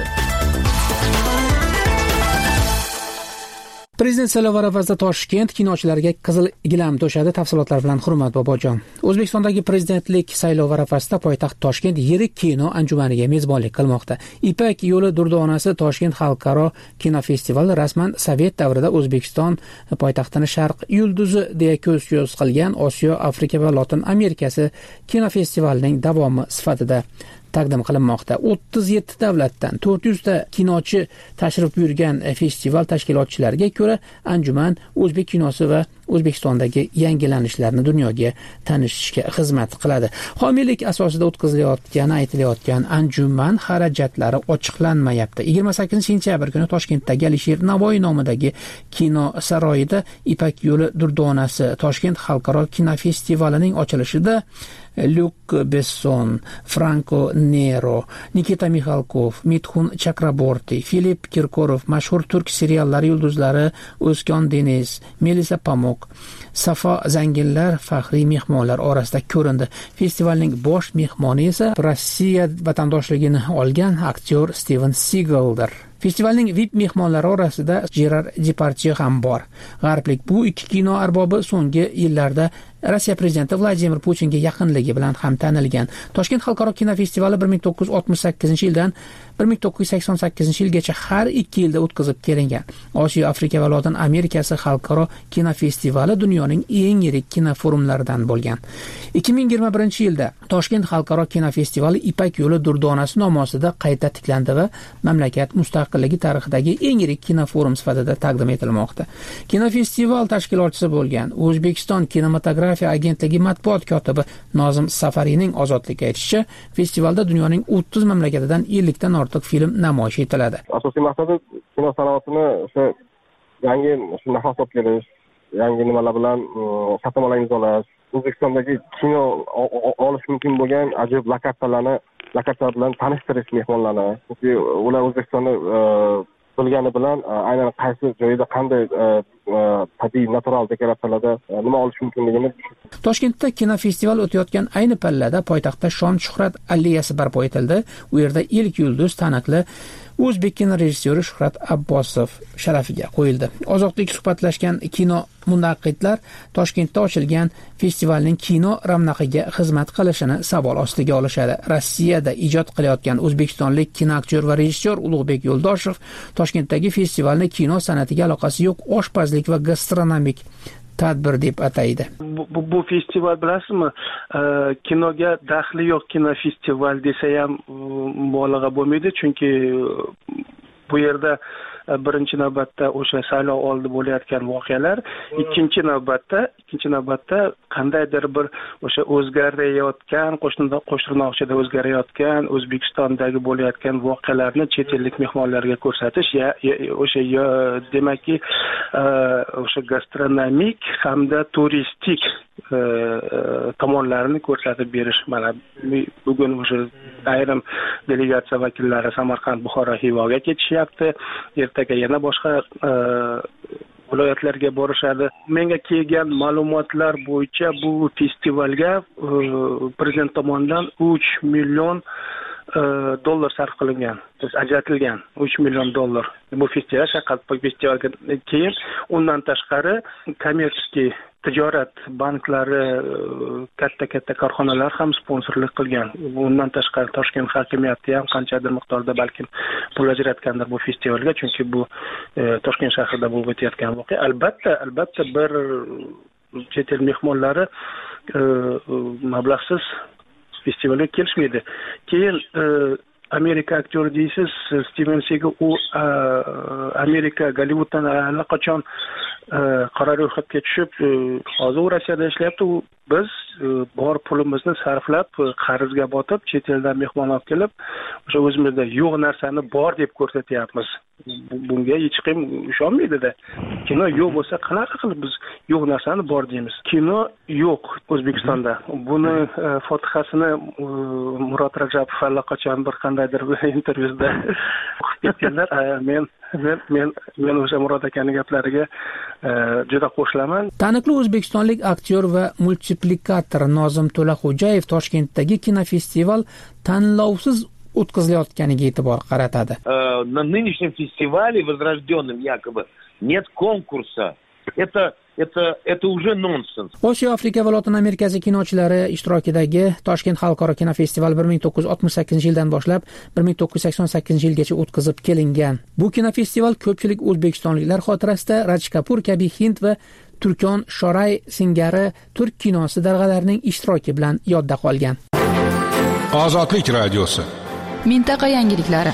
Prezident saylovi arafasida Toshkent kinochilariga qizil gilam to'shadi. Tafsilotlar bilan Hurmat Bobojon. O'zbekistondagi prezidentlik saylovi arafasida poytaxt Toshkent yirik kino anjumaniga mezbonlik qilmoqda. Ipak yo'li durdonasi Toshkent xalqaro kinofestivali rasman Sovet davrida O'zbekiston poytaxtini Sharq yulduzi deya ko'z-ko'z qilgan Osiyo, Afrika va Lotin Amerikasi kinofestivalining davomi sifatida taqdim qilinmoqda. o'ttiz yetti davlatdan to'rt yuz ta kinochi tashrif buyurgan festival tashkilotchilariga ko'ra anjuman o'zbek kinosi va O'zbekistondagi yangilanishlarni dunyoga tanishishga xizmat qiladi. Homiylik asosida o'tkazilayotgani aytilayotgan anjuman xarajatlari ochiqlanmayapti. yigirma sakkizinchi sentyabr kuni Toshkentdagi Alisher Navoiy nomidagi kino saroyida Ipak yo'li durdonasi Toshkent xalqaro kinofestivalining ochilishida Luc Besson, Franco Nero, Nikita Mikhalkov, Mithun Chakraborty, Filip Kirkorov, mashhur turk seriallari yulduzlari O'zgan Deniz, Melisa Pamuk, Safo Zanginlar faxriy mehmonlar orasida ko'rindi. Festivalning bosh mehmoni esa Rossiya vatandoshligini olgan aktyor Steven Seagaldir. Festivalning V I P mehmonlari orasida Gerard Depardieu ham bor. G'arblik bu ikki kino arbobi so'nggi yillarda Rossiya prezidenti Vladimir Putinga yaqinligi bilan ham tanilgan. Toshkent xalqaro kinofestivali bir ming to'qqiz yuz oltmish sakkizinchi yildan bir ming to'qqiz yuz sakson sakkizinchi yilgacha har ikki yilda o'tkazib kelingan. Osiyo, Afrika va Lotin Amerikasi xalqaro kinofestivali dunyoning eng yirik kinoforumlaridan bo'lgan. ikki ming yigirma birinchi yilda Toshkent xalqaro kinofestivali Ipak yo'li durdonasi nomi ostida qayta tiklandi va mamlakat mustaqilligi tarixidagi eng yirik kinoforum sifatida taqdim etilmoqda. Kinofestival tashkilotchisi bo'lgan O'zbekiston kinematografiya agentligi matbuot kotibi Nozim Safariyning Ozodlikka aytishicha, festivalda dunyoning o'ttiz mamlakatidan ellikdan ortiq film namoyish etiladi. Asosiy maqsadi kino sanoatini o'sha yangi shunaqa olib kelish, yangi nimalar bilan shartnomalar imzolash, O'zbekistondagi kino olish mumkin bo'lgan ajoyib lokatsiyalarni lokatsiyalar bilan tanishtirish mehmonlarni. Chunki ular O'zbekistonni bilgani bilan aynan qaysi joyda qanday tabiiy natural dekoratsiyalarda nima olish mumkinligini. Toshkentda kinofestival o'tayotgan ayni pallada poytaxtda shon shuhrat alleyasi barpo etildi. U yerda ilk yulduz taniqli O'zbek kino rejissyori Shuhrat Abbosov sharafiga qo'yildi. Ozoqlik suhbatlashgan kino munaqqidlar Toshkentda ochilgan festivalning kino ravnaqiga xizmat qilishini savol ostiga olishadi. Rossiyada ijod qilayotgan o'zbekistonlik kinoaktyor va rejissyor Ulug'bek Yo'ldoshev Toshkentdagi festivalni kino san'atiga aloqasi yo'q oshpazlik va gastronomik tadbir deb ataydi. Bu, bu, bu festival bilasizmi, e, kinoga daxli yo'q kinofestival desa ham mubolag'a bo'lmaydi, chunki bu yerda birinchi navbatda o'sha saylov oldi bo'layotgan voqealar, ikkinchi navbatda ikkinchi navbatda qandaydir bir o'sha o'zgarayotgan qo'shnidoq qo'shtirnoqchida o'zgarayotgan O'zbekistondagi bo'layotgan voqealarni chet ellik mehmonlarga ko'rsatish, ya, ya o'sha ya, demakki o'sha gastronomik hamda turistik e, tomonlarini ko'rsatib berish. Mana bugun o'sha ayrim delegatsiya vakillari Samarqand, Buxoro, Xivoga ketishyapti. Ertaga yana boshqa e, viloyatlarga borishadi. Menga kelgan ma'lumotlar bo'yicha bu festivalga e, prezident tomonidan uch million e, dollar sarf qilingan, ajratilgan uch million dollar. Bu festival faqat festivalga keyin undan tashqari kommersiy tijorat banklari, katta-katta korxonalar ham sponsorlik qilgan. Undan tashqari Toshkent hokimiyati ham qanchadir miqdorda balkim pul ajratgandir bu festivalga, chunki bu e, Toshkent shahrida bo'lib o'tayotgan voqea. Albatta, albatta bir chet el mehmonlari e, mablag'siz festivalga kelishmaydi. Keyin e, Amerika aktyori deysiz, Steven Seagal, u a, Amerika Gollivuddan allaqachon qora ro'yxatga tushib, hozir u Rossiyada ishlayapti. U biz bor pulimizni sarflab, qarzga botib, chet eldan mehmon olib kelib, o'sha o'zimizda yo'q narsani bor deb ko'rsatyapmiz. Bunga hech kim ishonmaydi-da. Kino yo'q bo'lsa, qanaqa qilib biz yo'q narsani bor deymiz? Kino yo'q O'zbekistonda. Buni fotihasini Murod Rajabov allaqachon bir qandaydir intervyuda o'qib ketganlar. Men men men men o'sha Murod akaning gaplariga juda qo'shilaman. Taniqli o'zbekistonlik aktyor va multiplikator Nozim To'laxo'jayev Toshkentdagi kinofestival tanlovsiz o'tkazilayotganiga e'tibor qaratadi. На нынешнем фестивале возрожденном якобы нет конкурса. Это это это уже nonsens. Osiyo, Afrika va Lotin Amerikasi kinochilari ishtirokidagi Toshkent xalqaro kinofestivali bir ming to'qqiz yuz oltmish sakkizinchi yildan boshlab bir ming to'qqiz yuz sakson sakkizinchi yilgacha o'tkazib kelingan. Bu kinofestival ko'pchilik o'zbekistonliklar xotirasida Raj Kapur kabi hind va Turkon Shoray singari turk kinosi darg'alarining ishtiroki bilan yodda qolgan. Ozodlik radiosi. Mintaqa yangiliklari.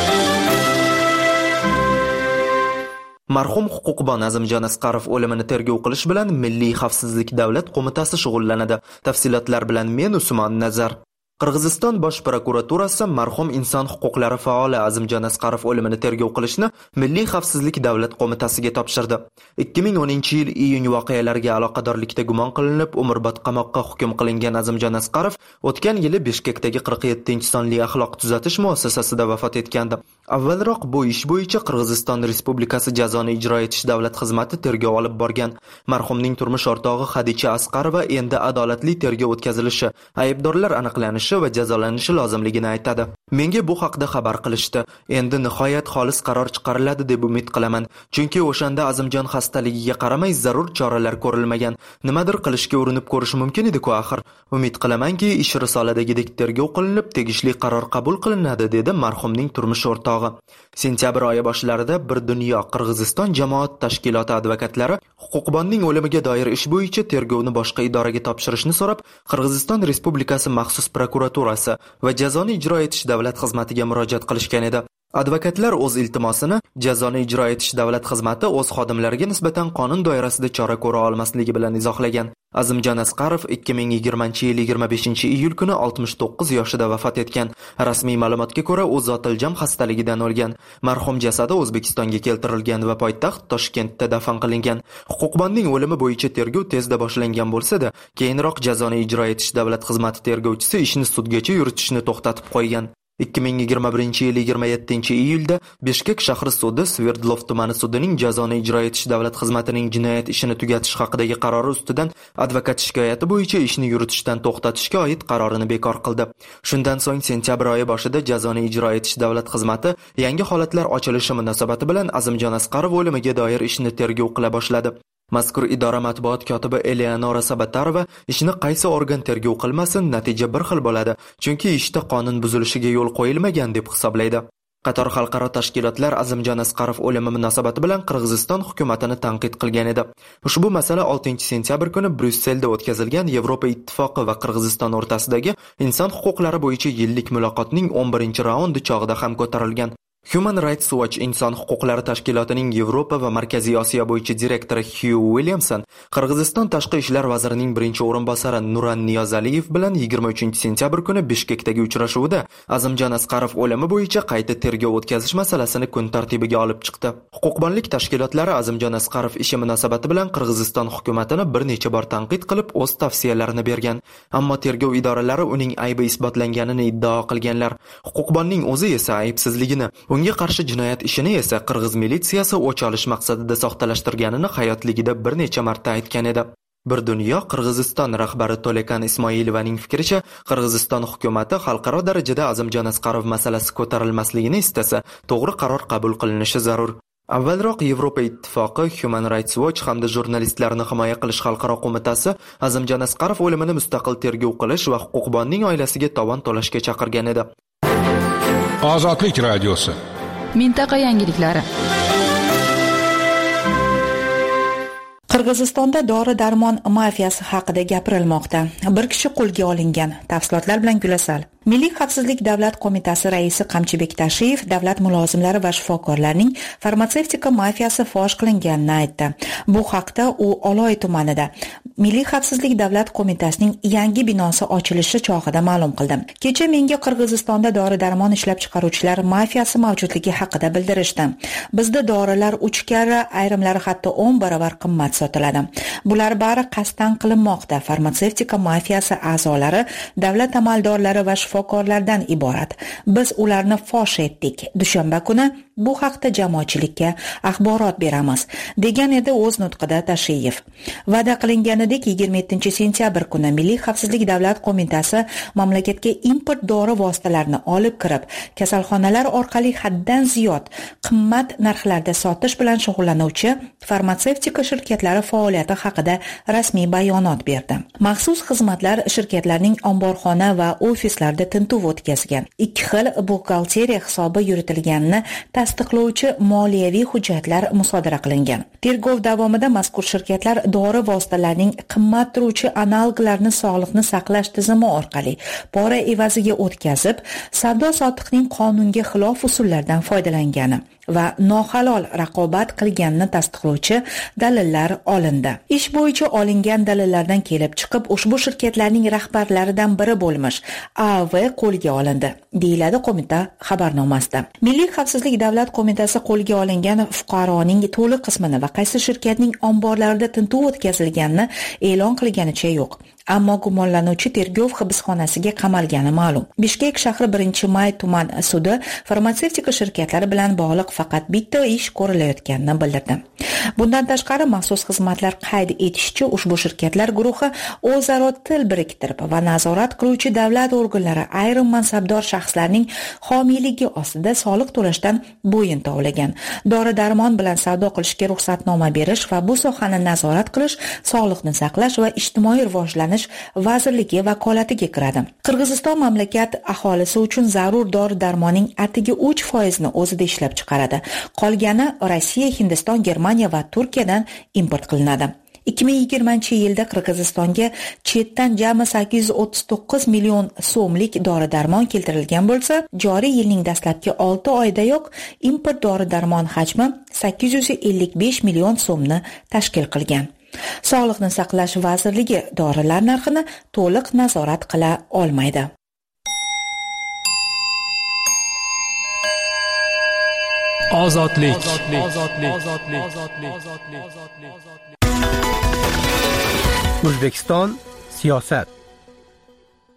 Marhum huquqbon Azimjon Asqarov o'limini tergov qilish bilan Milliy xavfsizlik davlat qo'mitasi shug'ullanadi. Tafsilotlar bilan men Usmon Nazar. Qirg'iziston bosh prokuraturasi marhum inson huquqlari faoli Azimjon Asqarov o'limini tergov qilishni Milliy xavfsizlik davlat qo'mitasiga topshirdi. ikki ming o'ninchi yil iyun voqealariga aloqadorlikda gumon qilinib umrbod qamoqqa hukm qilingan Azimjon Asqarov o'tgan yili Bishkekdagi qirq yettinchi sonli axloq tuzatish muassasasida vafot etgandi. Avvalroq bu ish bo'yicha Qirg'iziston Respublikasi jazoni ijro etish davlat xizmati tergov olib borgan. Marhumning turmush o'rtog'i Xadicha Asqarova endi adolatli tergov o'tkazilishi, aybdorlar aniqlanishi va jazolanishi lozimligini aytadi. Menga bu haqda xabar qilishdi. Endi nihoyat xolis qaror chiqariladi deb umid qilaman. Chunki o'shanda Azimjon xastaligiga qaramay zarur choralar ko'rilmagan. Nimadir qilishga urinib ko'rish mumkin edi-ku axir. Umid qilamanki, ish risoladagidek tergov qilinib, tegishli qaror qabul qilinadi, dedi marhumning turmush o'rtog'i. Sentyabr oyi boshlarida bir dunyo Qirg'iziston jamoat tashkiloti advokatlari huquqbonning o'limiga doir ish bo'yicha tergovni boshqa idoraga topshirishni so'rab, Qirg'iziston Respublikasi maxsus prokuraturasi va jazoni ijro etish davlat xizmatiga murojaat qilishgan edi. Advokatlar o'z iltimosini jazoni ijro etish davlat xizmati o'z xodimlariga nisbatan qonun doirasida chora ko'ra olmasligi bilan izohlagan. Azimjon Asqarov ikki ming yigirmanchi yil yigirma beshinchi iyul kuni oltmish to'qqiz yoshida vafot etgan. Rasmiy ma'lumotga ko'ra, u zotiljam xastaligidan o'lgan. Marhum jasadi O'zbekistonga keltirilgan va poytaxt Toshkentda dafn qilingan. Huquqbonning o'limi bo'yicha tergov tezda boshlangan bo'lsa-da, keyinroq jazoni ijro etish davlat xizmati tergovchisi ishni sudgacha yuritishni to'xtatib qo'ygan. ikki ming yigirma birinchi yil yigirma yettinchi iyulda Bishkek shahri sudi Sverdlov tumani sudining jazoni ijro etish davlat xizmatining jinoyat ishini tugatish haqidagi qarori ustidan advokat shikoyati bo'yicha ishni yuritishdan to'xtatishga oid qarorini bekor qildi. Shundan so'ng sentyabr oyi boshida jazoni ijro etish davlat xizmati yangi holatlar ochilishi munosabati bilan Azimjon Asqarov o'limiga doir ishni tergov qila boshladi. Mazkur idora matbuot kotibi Eleonora Sabatarova ishni qaysi organ tergov qilmasin, natija bir xil bo'ladi, chunki ishda qonun buzilishiga yo'l qo'yilmagan deb hisoblaydi. Qator xalqaro tashkilotlar Azimjon Asqarov o'limi munosabati bilan Qirg'iziston hukumatini tanqid qilgan edi. Ushbu masala oltinchi sentyabr kuni Bryusselda o'tkazilgan Yevropa Ittifoqi va Qirg'iziston o'rtasidagi inson huquqlari bo'yicha yillik muloqotning o'n birinchi raundi chog'ida ham ko'tarilgan. Human Rights Watch inson huquqlari tashkilotining Yevropa va Markaziy Osiyo bo'yicha direktori Hugh Williamson Qirg'iziston tashqi ishlar vazirining birinchi o'rinbosari Nuran Niyozaliyev bilan yigirma uchinchi sentyabr kuni Bishkekdagi uchrashuvda Azimjon Asqarov o'limi bo'yicha qayta tergov o'tkazish masalasini kun tartibiga olib chiqdi. Huquqbonlik tashkilotlari Azimjon Asqarov ishi munosabati bilan Qirg'iziston hukumatini bir necha bor tanqid qilib, o'z tavsiyalarini bergan. Ammo tergov idoralari uning aybi isbotlanganini iddao qilganlar. Huquqbonning o'zi esa aybsizligini, unga qarshi jinoyat ishini esa Qirg'iz militsiyasi o'ch olish maqsadida soxtalashtirganini hayotligida bir necha marta aytgan edi. Bir dunyo Qirg'iziston rahbari To'lekan Ismoilovaning fikricha, Qirg'iziston hukumatı xalqaro darajada Azimjon Asqarov masalasi ko'tarilmasligini istasa, to'g'ri qaror qabul qilinishi zarur. Avvalroq Yevropa Ittifoqi, Human Rights Watch hamda jurnalistlarni himoya qilish xalqaro qo'mitasi Azimjon Asqarov o'limini mustaqil tergov qilish va huquqbonning oilasiga tovon to'lashga chaqirgan edi. Ozodlik radiosi. Mintaqa yangiliklari. Qirg'izistonda dori-darmon mafiyasi haqida gapirilmoqda. Bir kishi qo'lga olingan. Tafsilotlar bilan Gulasal. Milliy xavfsizlik davlat qo'mitasi raisi Qamchibek Tashiyev davlat mulozimlari va shifokorlarning farmatsevtika mafiyasi fosh qilinganini aytdi. Bu haqda u Oloy tumanida Milliy xavfsizlik davlat qo'mitasining yangi binosi ochilishi chog'ida ma'lum qildi. Kecha menga Qirg'izistonda dori-darmon ishlab chiqaruvchilar mafiyasi mavjudligi haqida bildirishdi. Bizda dorilar uch karra, ayrimlari hatto o'n barobar qimmat sotiladi. Bular bari qasddan qilinmoqda. Farmatsevtika mafiyasi a'zolari davlat amaldorlari va shifokorlardan iborat. Biz ularni fosh etdik. Dushanba kuni bu haqda jamoatchilikka axborot beramiz, degan edi o'z nutqida Tashiyev. Va'da qilinganidek yigirma yettinchi sentyabr kuni Milliy xavfsizlik davlat qo'mitasi mamlakatga import dori vositalarini olib kirib, kasalxonalar orqali haddan ziyod qimmat narxlarda sotish bilan shug'ullanuvchi farmatsevtika shirkatlari faoliyati haqida rasmiy bayonot berdi. Maxsus xizmatlar shirkatlarining omborxona va ofislarida tintuv o'tkazgan. Ikki xil buxgalteriya hisobi yuritilganini tasdiqlovchi moliyaviy hujjatlar musodara qilingan. Tergov davomida mazkur shirkatlar dori vositalarining qimmat turuvchi analoglarini sog'liqni saqlash tizimi orqali pora evaziga o'tkazib, savdo-sotiqning qonunga xilof usullardan foydalangani va nohalol raqobat qilganini tasdiqlovchi dalillar olindi. Ish bo'yicha olingan dalillardan kelib chiqib, ushbu shirkatlarning rahbarlaridan biri bo'lmish A V qo'lga olindi, deyiladi qo'mita xabarnomasida. Milliy xavfsizlik davlat qo'mitasi qo'lga olingan fuqaroning to'liq qismini va qaysi shirkatning omborlarida tintuv o'tkazilganini e'lon qilganicha yo'q. Ammo gumonlanuvchi tergov hibsxonasiga qamalgani ma'lum. Bishkek shahri birinchi may tuman sudi farmatsevtika shirkatlari bilan bog'liq faqat bitta ish ko'rilayotganini bildirdi. Bundan tashqari maxsus xizmatlar qayd etishicha, ushbu shirkatlar guruhi o'zaro til biriktirib va nazorat qiluvchi davlat organlari ayrim mansabdor shaxslarning homiyligi ostida soliq to'lashdan bo'yin tovlagan. Dori-darmon bilan savdo qilishga ruxsatnoma berish va bu sohani nazorat qilish Sog'liqni saqlash va ijtimoiy rivojlanish vazirligi vakolatiga kiradi. Qirg'iziston mamlakat aholisi uchun zarur dori-darmonning atigi uch foizini o'zida ishlab chiqaradi. Qolgani Rossiya, Hindiston, Germaniya va Turkiyadan import qilinadi. ikki ming yigirmanchi yilda Qirg'izistonga chetdan jami sakkiz yuz o'ttiz to'qqiz million so'mlik dori-darmon keltirilgan bo'lsa, joriy yilning dastlabki olti oyidayoq import dori-darmon hajmi sakkiz yuz ellik besh million so'mni tashkil qilgan. Sog'liqni saqlash vazirligi dorilar narxini to'liq nazorat qila olmaydi. Ozodlik. O'zbekiston siyosat.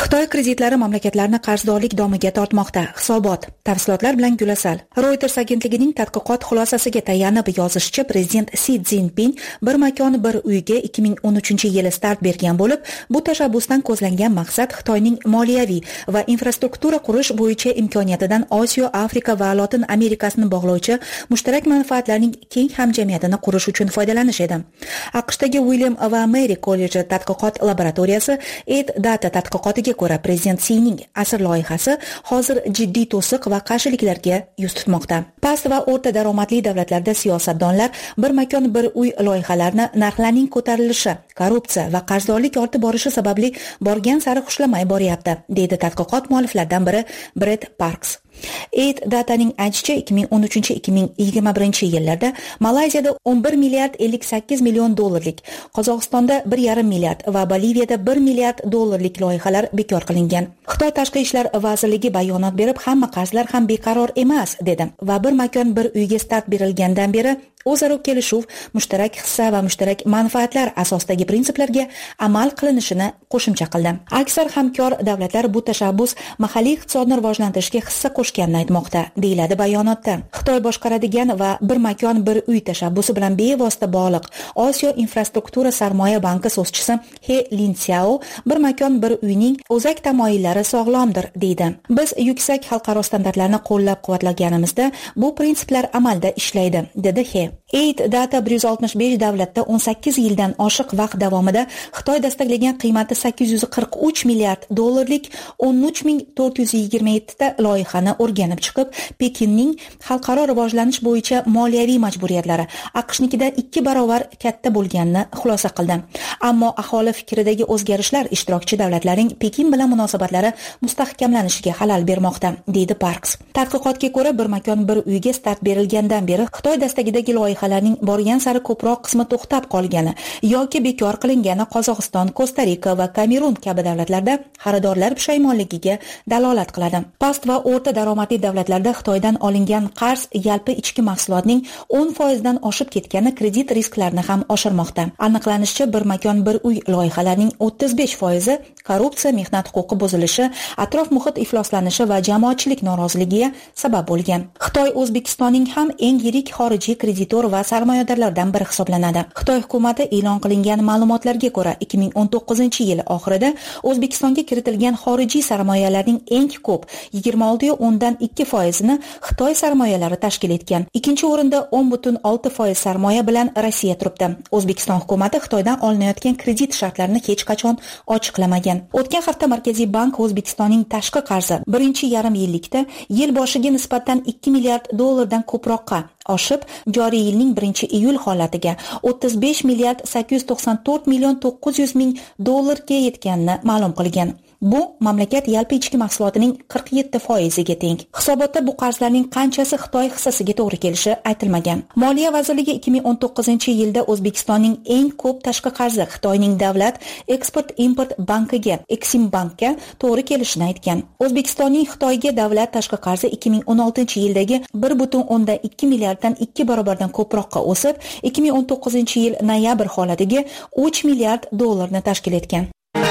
Xitoy kreditlari mamlakatlarni qarzdorlik domiga tortmoqda. Hisobot. Tafsilotlar bilan Gulasal. Reuters agentligining tadqiqot xulosasiga tayanib yozishicha, prezident Si Szinpin bir makon bir uyga ikki ming o'n uchinchi yili start bergan bo'lib, bu tashabbusdan ko'zlangan maqsad Xitoyning moliyaviy va infrastruktura qurish bo'yicha imkoniyatidan Osiyo, Afrika va Lotin Amerikasini bog'lovchi mushtarak manfaatlarning keng hamjamiyatini qurish uchun foydalanish edi. AQShdagi William va Mary kolleji tadqiqot laboratoriyasi Ed Data tadqiqotiga ko'ra, prezident Sining asr loyihasi hozir jiddiy to'siq va qarshiliklarga yuz tutmoqda. Past va o'rta daromadli davlatlarda siyosatdonlar bir makon bir uy loyihalarini narxlarning ko'tarilishi, korrupsiya va qarzdorlik ortib borishi sababli borgan sari xushlamay boryapti, deydi tadqiqot mualliflaridan biri Brett Parks. Aid Dataning aytishicha, ikki ming o'n uchinchi ikki ming yigirma birinchi yillarda Malayziyada o'n bir milliard ellik sakkiz million dollarlik, Qozog'istonda bir yarim milliard va Boliviyada bir milliard dollarlik loyihalar bekor qilingan. Xitoy Tashqi ishlar vazirligi bayonot berib, hamma qarzlar ham beqaror emas, dedi va bir makon bir uyga start berilgandan beri o'zaro kelishuv, mushtarak hissa va mushtarak manfaatlar asosidagi prinsiplarga amal qilinishini qo'shimcha qildi. Aksar hamkor davlatlar bu tashabbus mahalliy iqtisodni rivojlantirishga hissa qo'shganini aytmoqda, deyiladi bayonotda. Xitoy boshqaradigan va bir makon bir uy tashabbusi bilan bevosita bog'liq Osiyo infrastruktura sarmoya banki so'zchisi He Linxiao bir makon bir uyning o'zak tamoyillari sog'lomdir, deydi. Biz yuksak xalqaro standartlarni qo'llab-quvvatlaganimizda bu prinsiplar amalda ishlaydi, dedi He. Aid Data bir yuz oltmish besh davlatda o'n sakkiz yildan oshiq vaqt davomida Xitoy dastaqlagan qiymati sakkiz yuz qirq uch milliard dollarlik o'n uch ming to'rt yuz yigirma yetti ta loyihani o'rganib chiqib, Pekinning xalqaro rivojlanish bo'yicha moliyaviy majburiyatlari AQShnikidan ikki barobar katta bo'lganini xulosa qildi. Ammo aholi fikridagi o'zgarishlar ishtirokchi davlatlarning Pekin bilan munosabatlari mustahkamlanishiga xalal bermoqda, deydi Parks. Tadqiqotga ko'ra, bir makon bir uyga start berilgandan beri Xitoy dastagidagi loyihalarning borgan sari ko'proq qismi to'xtab qolgani yoki bekor qilingani Qozog'iston, Kosta-Rika va Kamerun kabi davlatlarda xaridorlar pushaymonligiga dalolat qiladi. Past va o'rta daromadli davlatlarda Xitoydan olingan qarz yalpi ichki mahsulotning o'n foiz dan oshib ketgani kredit risklarini ham oshirmoqda. Aniqlanishicha, bir makon bir uy loyihalarining o'ttiz besh foizi korrupsiya, mehnat huquqi buzilishi, atrof muhit ifloslanishi va jamoatchilik noroziligiga sabab bo'lgan. Xitoy O'zbekistonning ham eng yirik xorijiy kreditor va sarmoyadorlardan biri hisoblanadi. Xitoy hukumati e'lon qilingan ma'lumotlarga ko'ra, ikki ming o'n to'qqizinchi yil oxirida O'zbekistonga kiritilgan xorijiy sarmoyalarning eng ko'p yigirma olti nuqta o'n dan ikki foizini Xitoy sarmoyalari tashkil etgan. Ikkinchi o'rinda o'n butun olti foiz sarmoya bilan Rossiya turibdi. O'zbekiston hukumati Xitoydan olinayotgan kredit shartlarini hech qachon ochiqlamagan. O'tgan hafta Markaziy bank O'zbekistonning tashqi qarzi birinchi yarim yillikda yil boshiga nisbatan ikki milliard dollardan ko'proqqa oshib, joriy yilning birinchi iyul holatiga o'ttiz besh milliard sakkiz yuz to'qson to'rt million to'qqiz yuz ming dollarga yetganini ma'lum qilgan. Bu mamlakat yalpi ichki mahsulotining qirq yetti foiziga teng. Hisobotda bu qarzlarning qanchasi Xitoy hissasiga to'g'ri kelishi aytilmagan. Moliya vazirligi ikki ming o'n to'qqizinchi yilda O'zbekistonning eng ko'p tashqi qarzi Xitoyning davlat eksport-import bankiga, Eksimbankka to'g'ri kelishini aytgan. O'zbekistonning Xitoyga davlat tashqi qarzi ikki ming o'n oltinchi yildagi bir butun o'n dan ikki milliarddan ikki barobardan ko'proqqa o'sib, ikki ming o'n to'qqizinchi yil noyabr holatiga uch milliard dollarni tashkil etgan.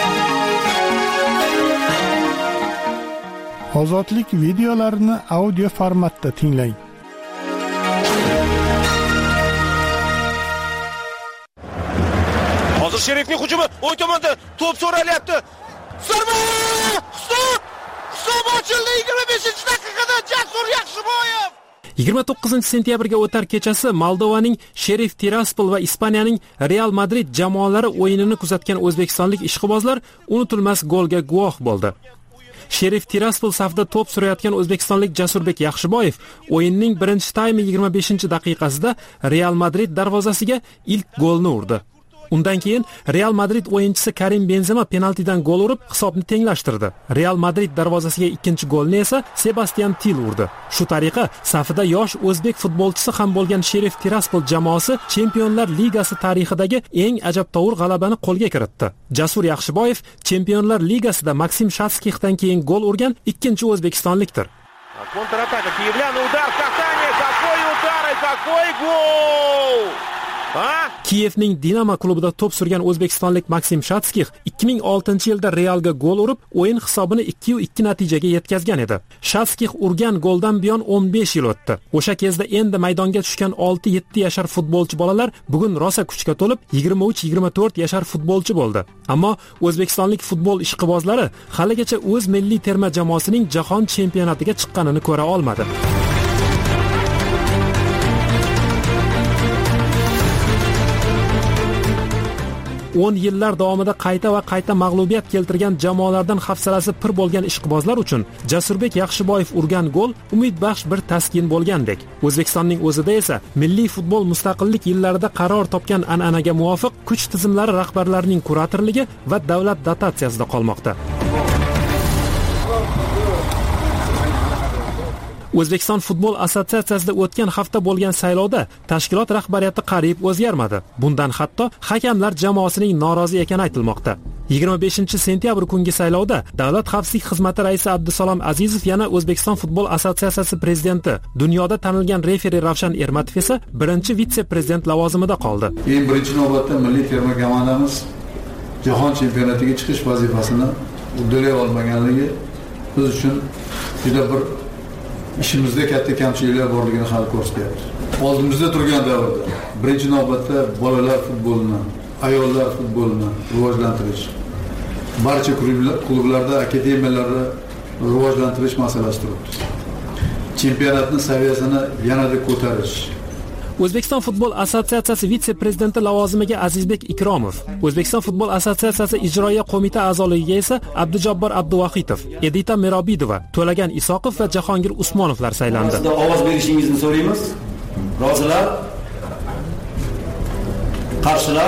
Ozodlik videolarini audio formatda tinglang. Hozir Sherifning hujumi o'ng tomonda to'p so'ralyapti. Zarba! Hisob! Hisob ochildi yigirma beshinchi daqiqada Jasur Yaxshiboyev. yigirma to'qqizinchi sentyabrga o'tar kechasi Moldovaning Sherif Tiraspol va Ispaniyaning Real Madrid jamoalari o'yinini kuzatgan o'zbekistonlik ishqibozlar unutilmas golga guvoh bo'ldi. Sherif Tiraspol safida to'p surayotgan o'zbekistonlik Jasurbek Yaxshiboyev o'yinning birinchi taymi yigirma beshinchi daqiqasida Real Madrid darvozasiga ilk golni urdi. Undan keyin Real Madrid o'yinchisi Karim Benzema penaltidan gol urib hisobni tenglashtirdi. Real Madrid darvozasiga ikkinchi golni esa Sebastian Til urdi. Shu tariqa safida yosh o'zbek futbolchisi ham bo'lgan Sherif Tiraspol jamoasi Chempionlar Ligasi tarixidagi eng ajabtovur g'alabani qo'lga kiritdi. Jasur Yaxshiboyev Chempionlar Ligasida Maksim Shatskixdan keyin gol urgan ikkinchi o'zbekistonlikdir. Kontratak, Kiyevлян, удар, касание, какой удар и какой гол! Kiyevning Dinamo klubida to'p surgan o'zbekistonlik Maksim Shatskix ikki ming oltinchi yilda Realga gol urib, o'yin hisobini ikki ikki natijaga yetkazgan edi. Shatskix urgan goldan buyon o'n besh yil o'tdi. O'sha kezda endi maydonga tushgan olti yetti yashar futbolchi bolalar bugun rosa kuchga to'lib yigirma uch yigirma to'rt yashar futbolchi bo'ldi. Ammo o'zbekistonlik futbol ishqibozlari haligacha o'z milliy terma jamoasining jahon chempionatiga chiqqanini ko'ra olmadi. o'n yillar davomida qayta va qayta mag'lubiyat keltirgan jamoalardan hafsalasi pir bo'lgan ishqibozlar uchun Jasurbek Yaxshiboyev urgan gol umidbaxsh bir taskin bo'lgandek. O'zbekistonning o'zida esa milliy futbol mustaqillik yillarida qaror topgan an'anaga muvofiq kuch tizimlari rahbarlarining kuratorligi va davlat dotatsiyasida qolmoqda. O'zbekiston futbol assotsiatsiyasida o'tgan hafta bo'lgan saylovda tashkilot rahbariyati qariyb o'zgarmadi. Bundan hatto hakamlar jamoasining norozi ekani aytilmoqda. yigirma beshinchi sentyabr kungi saylovda Davlat xavfsizlik xizmati raisi Abdusalom Azizov yana O'zbekiston futbol assotsiatsiyasi prezidenti, dunyoda tanilgan referi Ravshan Ermatov esa birinchi vitse-prezident lavozimida qoldi. Eng birinchi navbatda milliy terma jamoamiz jahon chempionatiga chiqish vazifasini uddalay olmaganligi biz uchun juda bir ishimizda katta kamchiliklar borligini hal ko'rsatyapti. Oldimizda turgan davrda birinchi navbatda bolalar futbolini, ayollar futbolini rivojlantirish, barcha klublarda, akademiyalarda rivojlantirish masalasi turibdi. Chempionatning saviyasini yanada ko'tarish. O'zbekiston futbol assotsiatsiyasi vitse-prezidenti lavozimiga Azizbek Ikromov, O'zbekiston futbol assotsiatsiyasi ijroiya qo'mita a'zoligiga esa Abdujabbor Abduvahitov, Edita Merobidova, To'lagan Isoqov va Jahongir Usmonovlar saylandi. Sizga ovoz berishingizni so'raymiz. Rozilar? Qarshilar?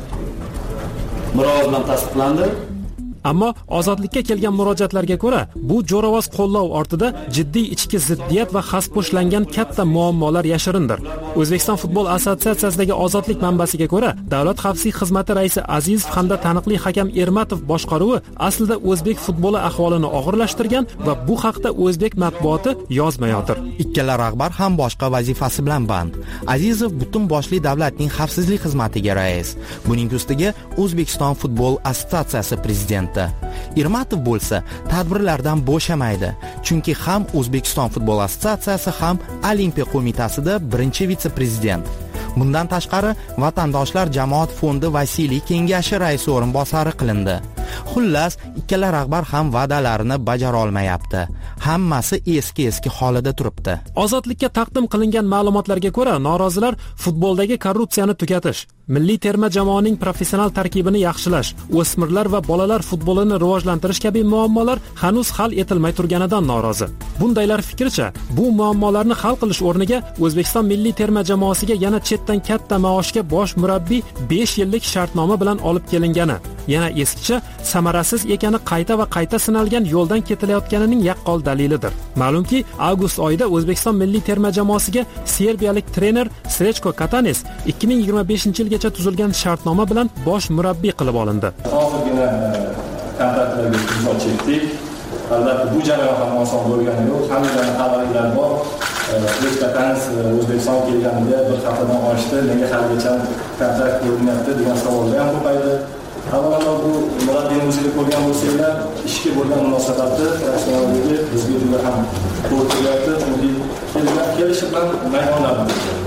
Murojaat bilan tasdiqlandi. Ammo ozodlikka kelgan murojaatlarga ko'ra, bu jo'rovoz qo'llov ortida jiddiy ichki ziddiyat va xaspo'shlangan katta muammolar yashirindir. O'zbekiston futbol assotsiatsiyasidagi ozodlik manbasiga ko'ra, Davlat xavfsizlik xizmati raisi Azizov hamda taniqli hakam Ermatov boshqaruvi aslida o'zbek futboli ahvolini og'irlashtirgan va bu haqda o'zbek matbuoti yozmayotir. Ikkala rahbar ham boshqa vazifasi bilan band. Azizov butun boshli davlatning xavfsizlik xizmatiga rais. Buning ustiga O'zbekiston futbol assotsiatsiyasi prezidenti. Ermatov bo'lsa tadbirlardan bo'shamaydi, chunki ham O'zbekiston futbol assotsiatsiyasi ham Olimpiya qo'mitasida birinchi vitse-prezident. Bundan tashqari, Vatandoshlar jamoat fondi Vasiliy kengashi raisi o'rinbosari qilindi. Xullas, ikkala rahbar ham va'dalarini bajara olmayapti. Hammasi eski-eski holida turibdi. Ozodlikka taqdim qilingan ma'lumotlarga ko'ra, norozilar futboldagi korrupsiyani tugatish, milliy terma jamoaning professional tarkibini yaxshilash, o'smirlar va bolalar futbolini rivojlantirish kabi muammolar hanuz hal etilmay turganidan norozi. Bundaylar fikricha, bu muammolarni hal qilish o'rniga O'zbekiston milliy terma jamoasiga yana chetdan katta maoshga bosh murabbiy besh yillik shartnoma bilan olib kelingani, yana eskicha samarasiz ekani qayta va qayta sinalgan yo'ldan ketilayotganining yaqqol dalilidir. Ma'lumki, avgust oyida O'zbekiston milliy terma jamoasiga serbiyalik trener Srechko Katanes ikki ming yigirma beshinchi yilgacha tuzilgan shartnoma bilan bosh murabbiy qilib olindi. Hozirgina kontraktlarga imzo chekdik. Albatta bu jarayon ham oson bo'lgani yo'q. Hammadan xabarlar bor. Katanes O'zbekistonga kelganida bir haftadan oshdi. Nega haligacha kontrakt ko'rinyapti degan savollar ham ko'paydi. Avvalo bu murabbiyning o'ziga ko'rgan bo'lsanglar, ishga bo'lgan munosabati professionalligi bizga juda ham to'g'ri kelyapti. Chunki kelishib bilan maydonlarda.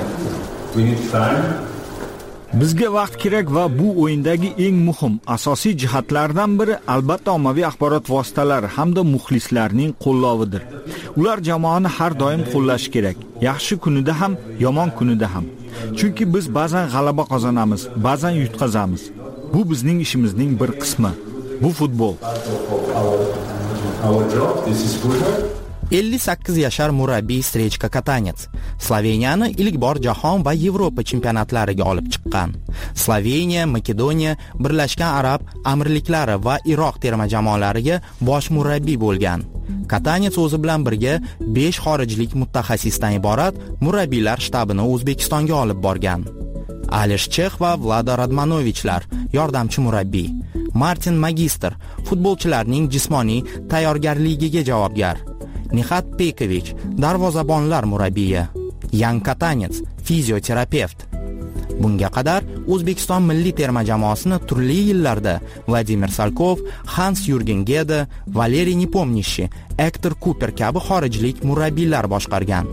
We need time. Bizga vaqt kerak va bu o'yindagi eng muhim, asosiy jihatlardan biri albatta ommaviy axborot vositalari hamda muxlislarning qo'llovidir. Ular jamoani har doim qo'llash kerak, yaxshi kunida ham, yomon kunida ham. Chunki biz ba'zan g'alaba qozonamiz, ba'zan yutqazamiz. Bu bizning ishimizning bir qismi. Bu futbol. ellik sakkiz yashar murabbiy Srechko Katanets Sloveniyani ilk bor jahon va Yevropa chempionatlariga olib chiqqan. Sloveniya, Makedoniya, Birlashgan Arab Amirliklari va Iroq terma jamoalariga bosh murabbiy bo'lgan. Katanets o'zi bilan birga besh xorijlik mutaxassisdan iborat murabbiylar shtabini O'zbekistonga olib borgan. Alish Chekh va Vlado Radmanovichlar yordamchi murabbiy. Martin Magistr futbolchilarning jismoniy tayyorgarligiga javobgar. Nihat Pekovich darvozabonlar murabbiyi. Yan Katanets fizioterapevt. Bunga qadar O'zbekiston milliy terma jamoasini turli yillarda Vladimir Salkov, Hans-Yurgen Gede, Valeriy Nepomniachtchi, Ektor Kuper kabi xorijlik murabbiylar boshqargan.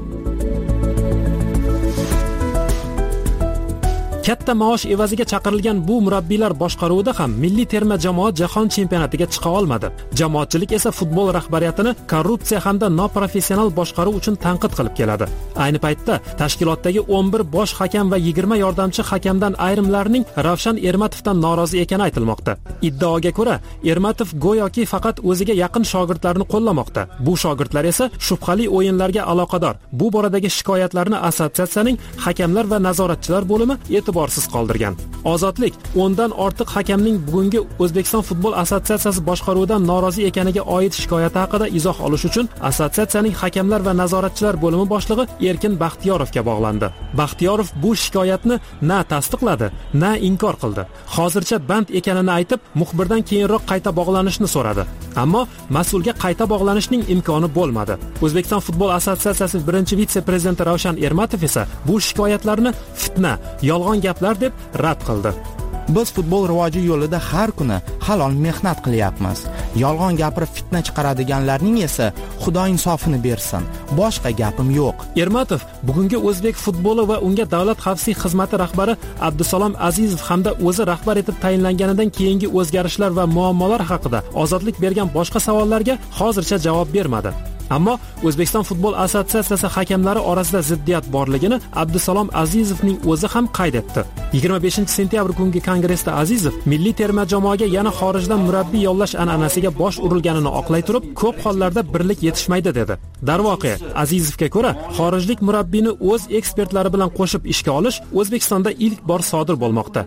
Katta maosh evaziga chaqirilgan bu murabbiylar boshqaruvida ham milliy terma jamoa jahon chempionatiga chiqa olmadi. Jamoatchilik esa futbol rahbariyatini korrupsiya hamda noprofessional boshqaruv uchun tanqid qilib keladi. Ayni paytda tashkilotdagi o'n bir bosh hakam va yigirma yordamchi hakamdan ayrimlarining Ravshan Ermatovdan norozi ekani aytilmoqda. Iddaoga ko'ra, Ermatov go'yoki faqat o'ziga yaqin shogirdlarni qo'llamoqda. Bu shogirdlar esa shubhali o'yinlarga aloqador. Bu boradagi shikoyatlarni assotsiatsiyaning hakamlar va nazoratchilar bo'limi e'tiborsiz qoldirgan. Ozodlik o'ndan ortiq hakamning bugungi O'zbekiston futbol assotsiatsiyasi boshqaruvidan norozi ekaniga oid shikoyati haqida izoh olish uchun assotsiatsiyaning hakamlar va nazoratchilar bo'limi boshlig'i Erkin Baxtiyorovga bog'landi. Baxtiyorov bu shikoyatni na tasdiqladi, na inkor qildi. Hozircha band ekanini aytib, muxbirdan keyinroq qayta bog'lanishni so'radi. Ammo mas'ulga qayta bog'lanishning imkoni bo'lmadi. O'zbekiston futbol assotsiatsiyasi birinchi vitse-prezidenti Ravshan Ermatov esa bu shikoyatlarni fitna, yolg'on gaplar deb rad qildi. Biz futbol rivoji yo'lida har kuni halol mehnat qilyapmiz. Yolg'on gapirib fitna chiqaradiganlarning esa Xudo insofini bersin. Boshqa gapim yo'q. Ermatov bugungi o'zbek futboli va unga davlat xavfsizlik xizmati rahbari Abdusalom Azizov hamda o'zi rahbar etib tayinlanganidan keyingi o'zgarishlar va muammolar haqida ozodlik bergan boshqa savollarga hozircha javob bermadi. Ammo O'zbekiston futbol assotsiatsiyasi hakamlari orasida ziddiyat borligini Abdusalom Azizovning o'zi ham qayd etdi. yigirma beshinchi sentyabr kungi kongressda Azizov milliy terma jamoaga yana xorijdan murabbiy yollash an'anasiga bosh urilganini oqlay turib, ko'p hollarda birlik yetishmaydi dedi. Darvoqe, Azizovga ko'ra, xorijlik murabbiyni o'z ekspertlari bilan qo'shib ishga olish O'zbekistonda ilk bor sodir bo'lmoqda.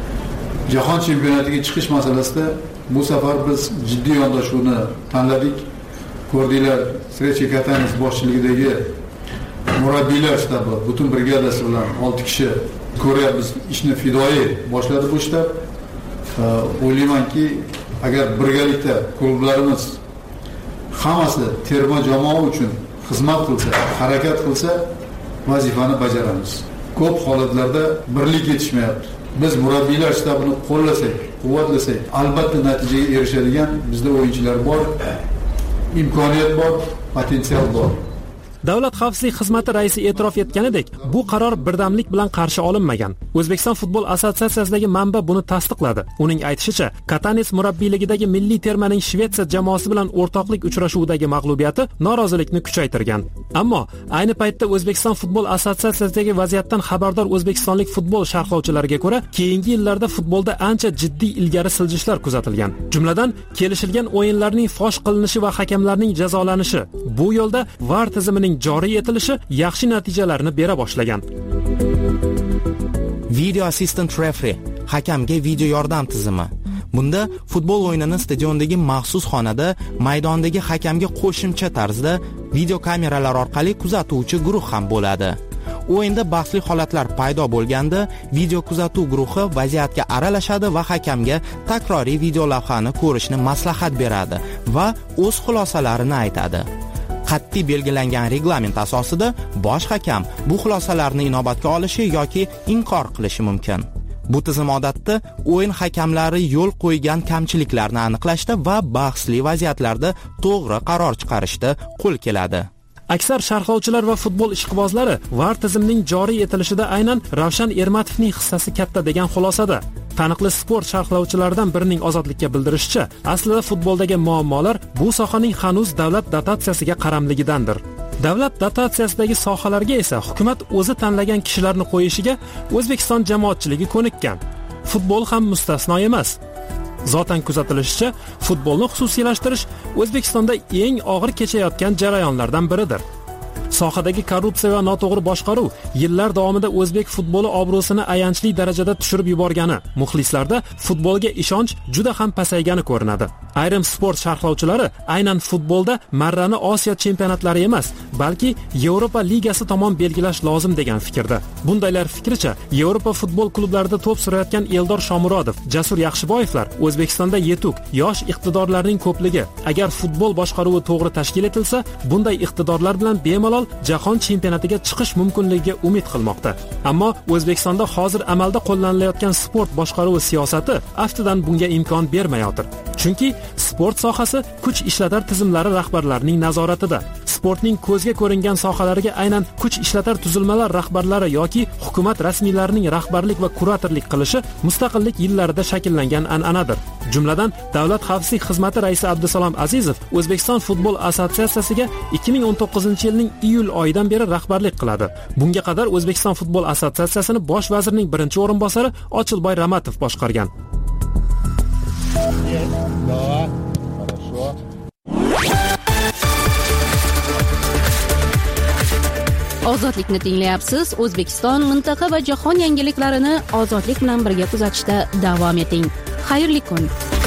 Jahon chempionatiga chiqish masalasida bu safar biz jiddiy yondashuvni tanladik. Ko'rdinglar, Srechka Katanes boshchiligidagi murabbiylar shtabi butun brigadasi bilan olti kishi ko'ryapmiz, ishni fidoyi boshladi bu shtab. O'ylaymanki, agar birgalikda klublarimiz hammasi terma jamoa uchun xizmat qilsa, harakat qilsa, vazifani bajaramiz. Ko'p holatlarda birlik yetishmayapti. Biz murabbiylar shtabini qo'llasak, quvvatlasak, albatta natijaga erishadigan bizda o'yinchilar bor. Imkoniyat bor, potensial bor. Davlat xavfsizlik xizmati raisi e'tirof etganidek, bu qaror birdamlik bilan qarshi olinmagan. O'zbekiston futbol assotsiatsiyasidagi manba buni tasdiqladi. Uning aytishicha, Katanes murabbiyligidagi milliy termaning Shvetsiya jamoasi bilan o'rtoqlik uchrashuvidagi mag'lubiyati norozilikni kuchaytirgan. Ammo ayni paytda O'zbekiston futbol assotsiatsiyasidagi vaziyatdan xabardor o'zbekistonlik futbol sharhlovchilariga ko'ra, keyingi yillarda futbolda ancha jiddiy ilgari siljishlar kuzatilgan. Jumladan, kelishilgan o'yinlarning fosh qilinishi va hakamlarning jazolanishi. Bu yo'lda V A R tizimining joriy etilishi yaxshi natijalarni bera boshlagan. Video assistant referee, hakamga video yordam tizimi. Bunda futbol o'yinini stadiondagi maxsus xonada maydondagi hakamga qo'shimcha tarzda video kameralar orqali kuzatuvchi guruh ham bo'ladi. O'yinda bahsli holatlar paydo bo'lganda video kuzatuv guruhi vaziyatga aralashadi va hakamga takroriy video lavhani ko'rishni maslahat beradi va o'z xulosalarini aytadi. Qat'iy belgilangan reglament asosida bosh hakam bu xulosalarni inobatga olishi yoki inkor qilishi mumkin. Bu tizim odatda o'yin hakamlari yo'l qo'ygan kamchiliklarni aniqlashda va bahsli vaziyatlarda to'g'ri qaror chiqarishda qo'l keladi. Aksar sharhlovchilar va futbol ishqibozlari V A R tizimining joriy etilishida aynan Ravshan Ermatovning hissasi katta degan xulosada. Taniqli sport sharhlovchilaridan birining ozodlikka bildirishicha, aslida futboldagi muammolar bu sohaning hanuz davlat dotatsiyasiga qaramligidandir. Davlat dotatsiyasidagi sohalarga esa hukumat o'zi tanlagan kishilarni qo'yishiga O'zbekiston jamoatchiligi ko'nikkan. Futbol ham mustasno emas. Zotan kuzatilishicha, futbolni xususiylashtirish O'zbekistonda eng og'ir kechayotgan jarayonlardan biridir. Sohadagi korrupsiya va noto'g'ri boshqaruv yillar davomida o'zbek futboli obro'sini ayanchli darajada tushirib yuborgani, muxlislarda futbolga ishonch juda ham pasaygani ko'rinadi. Ayrim sport sharhlovchilari aynan futbolda marrani Osiyo chempionatlari emas, balki Yevropa ligasi tomon belgilash lozim degan fikrda. Bundaylar fikricha, Yevropa futbol klublarida to'p surayotgan Eldor Shomurodov, Jasur Yaxshiboyevlar O'zbekistonda yetuk, yosh iqtidorlarning ko'pligi. Agar futbol boshqaruvi to'g'ri tashkil etilsa, bunday iqtidorlar bilan bemalol jahon chempionatiga chiqish mumkinligiga umid qilmoqda. Ammo O'zbekistonda hozir amalda qo'llanilayotgan sport boshqaruvi siyosati aftidan bunga imkon bermayotir. Chunki sport sohasi kuch ishlatar tizimlari rahbarlarining nazoratida. Sportning ko'zga ko'ringan sohalariga aynan kuch ishlatar tuzilmalar rahbarlari yoki hukumat rasmiylarining rahbarlik va kuratorlik qilishi mustaqillik yillarida shakllangan an'anadir. Jumladan, Davlat xavfsizlik xizmati raisi Abdusalom Azizov O'zbekiston futbol assotsiatsiyasiga ikki ming o'n to'qqizinchi yilning iyul oyidan beri rahbarlik qiladi. Bunga qadar O'zbekiston futbol assotsiatsiyasini bosh vazirning birinchi o'rinbosari Ochilboy Ramatov boshqargan. Ozodlikni tinglayapsiz. O'zbekiston, mintaqa va jahon yangiliklarini ozodlik bilan birga kuzatishda davom eting. Xayrli kun.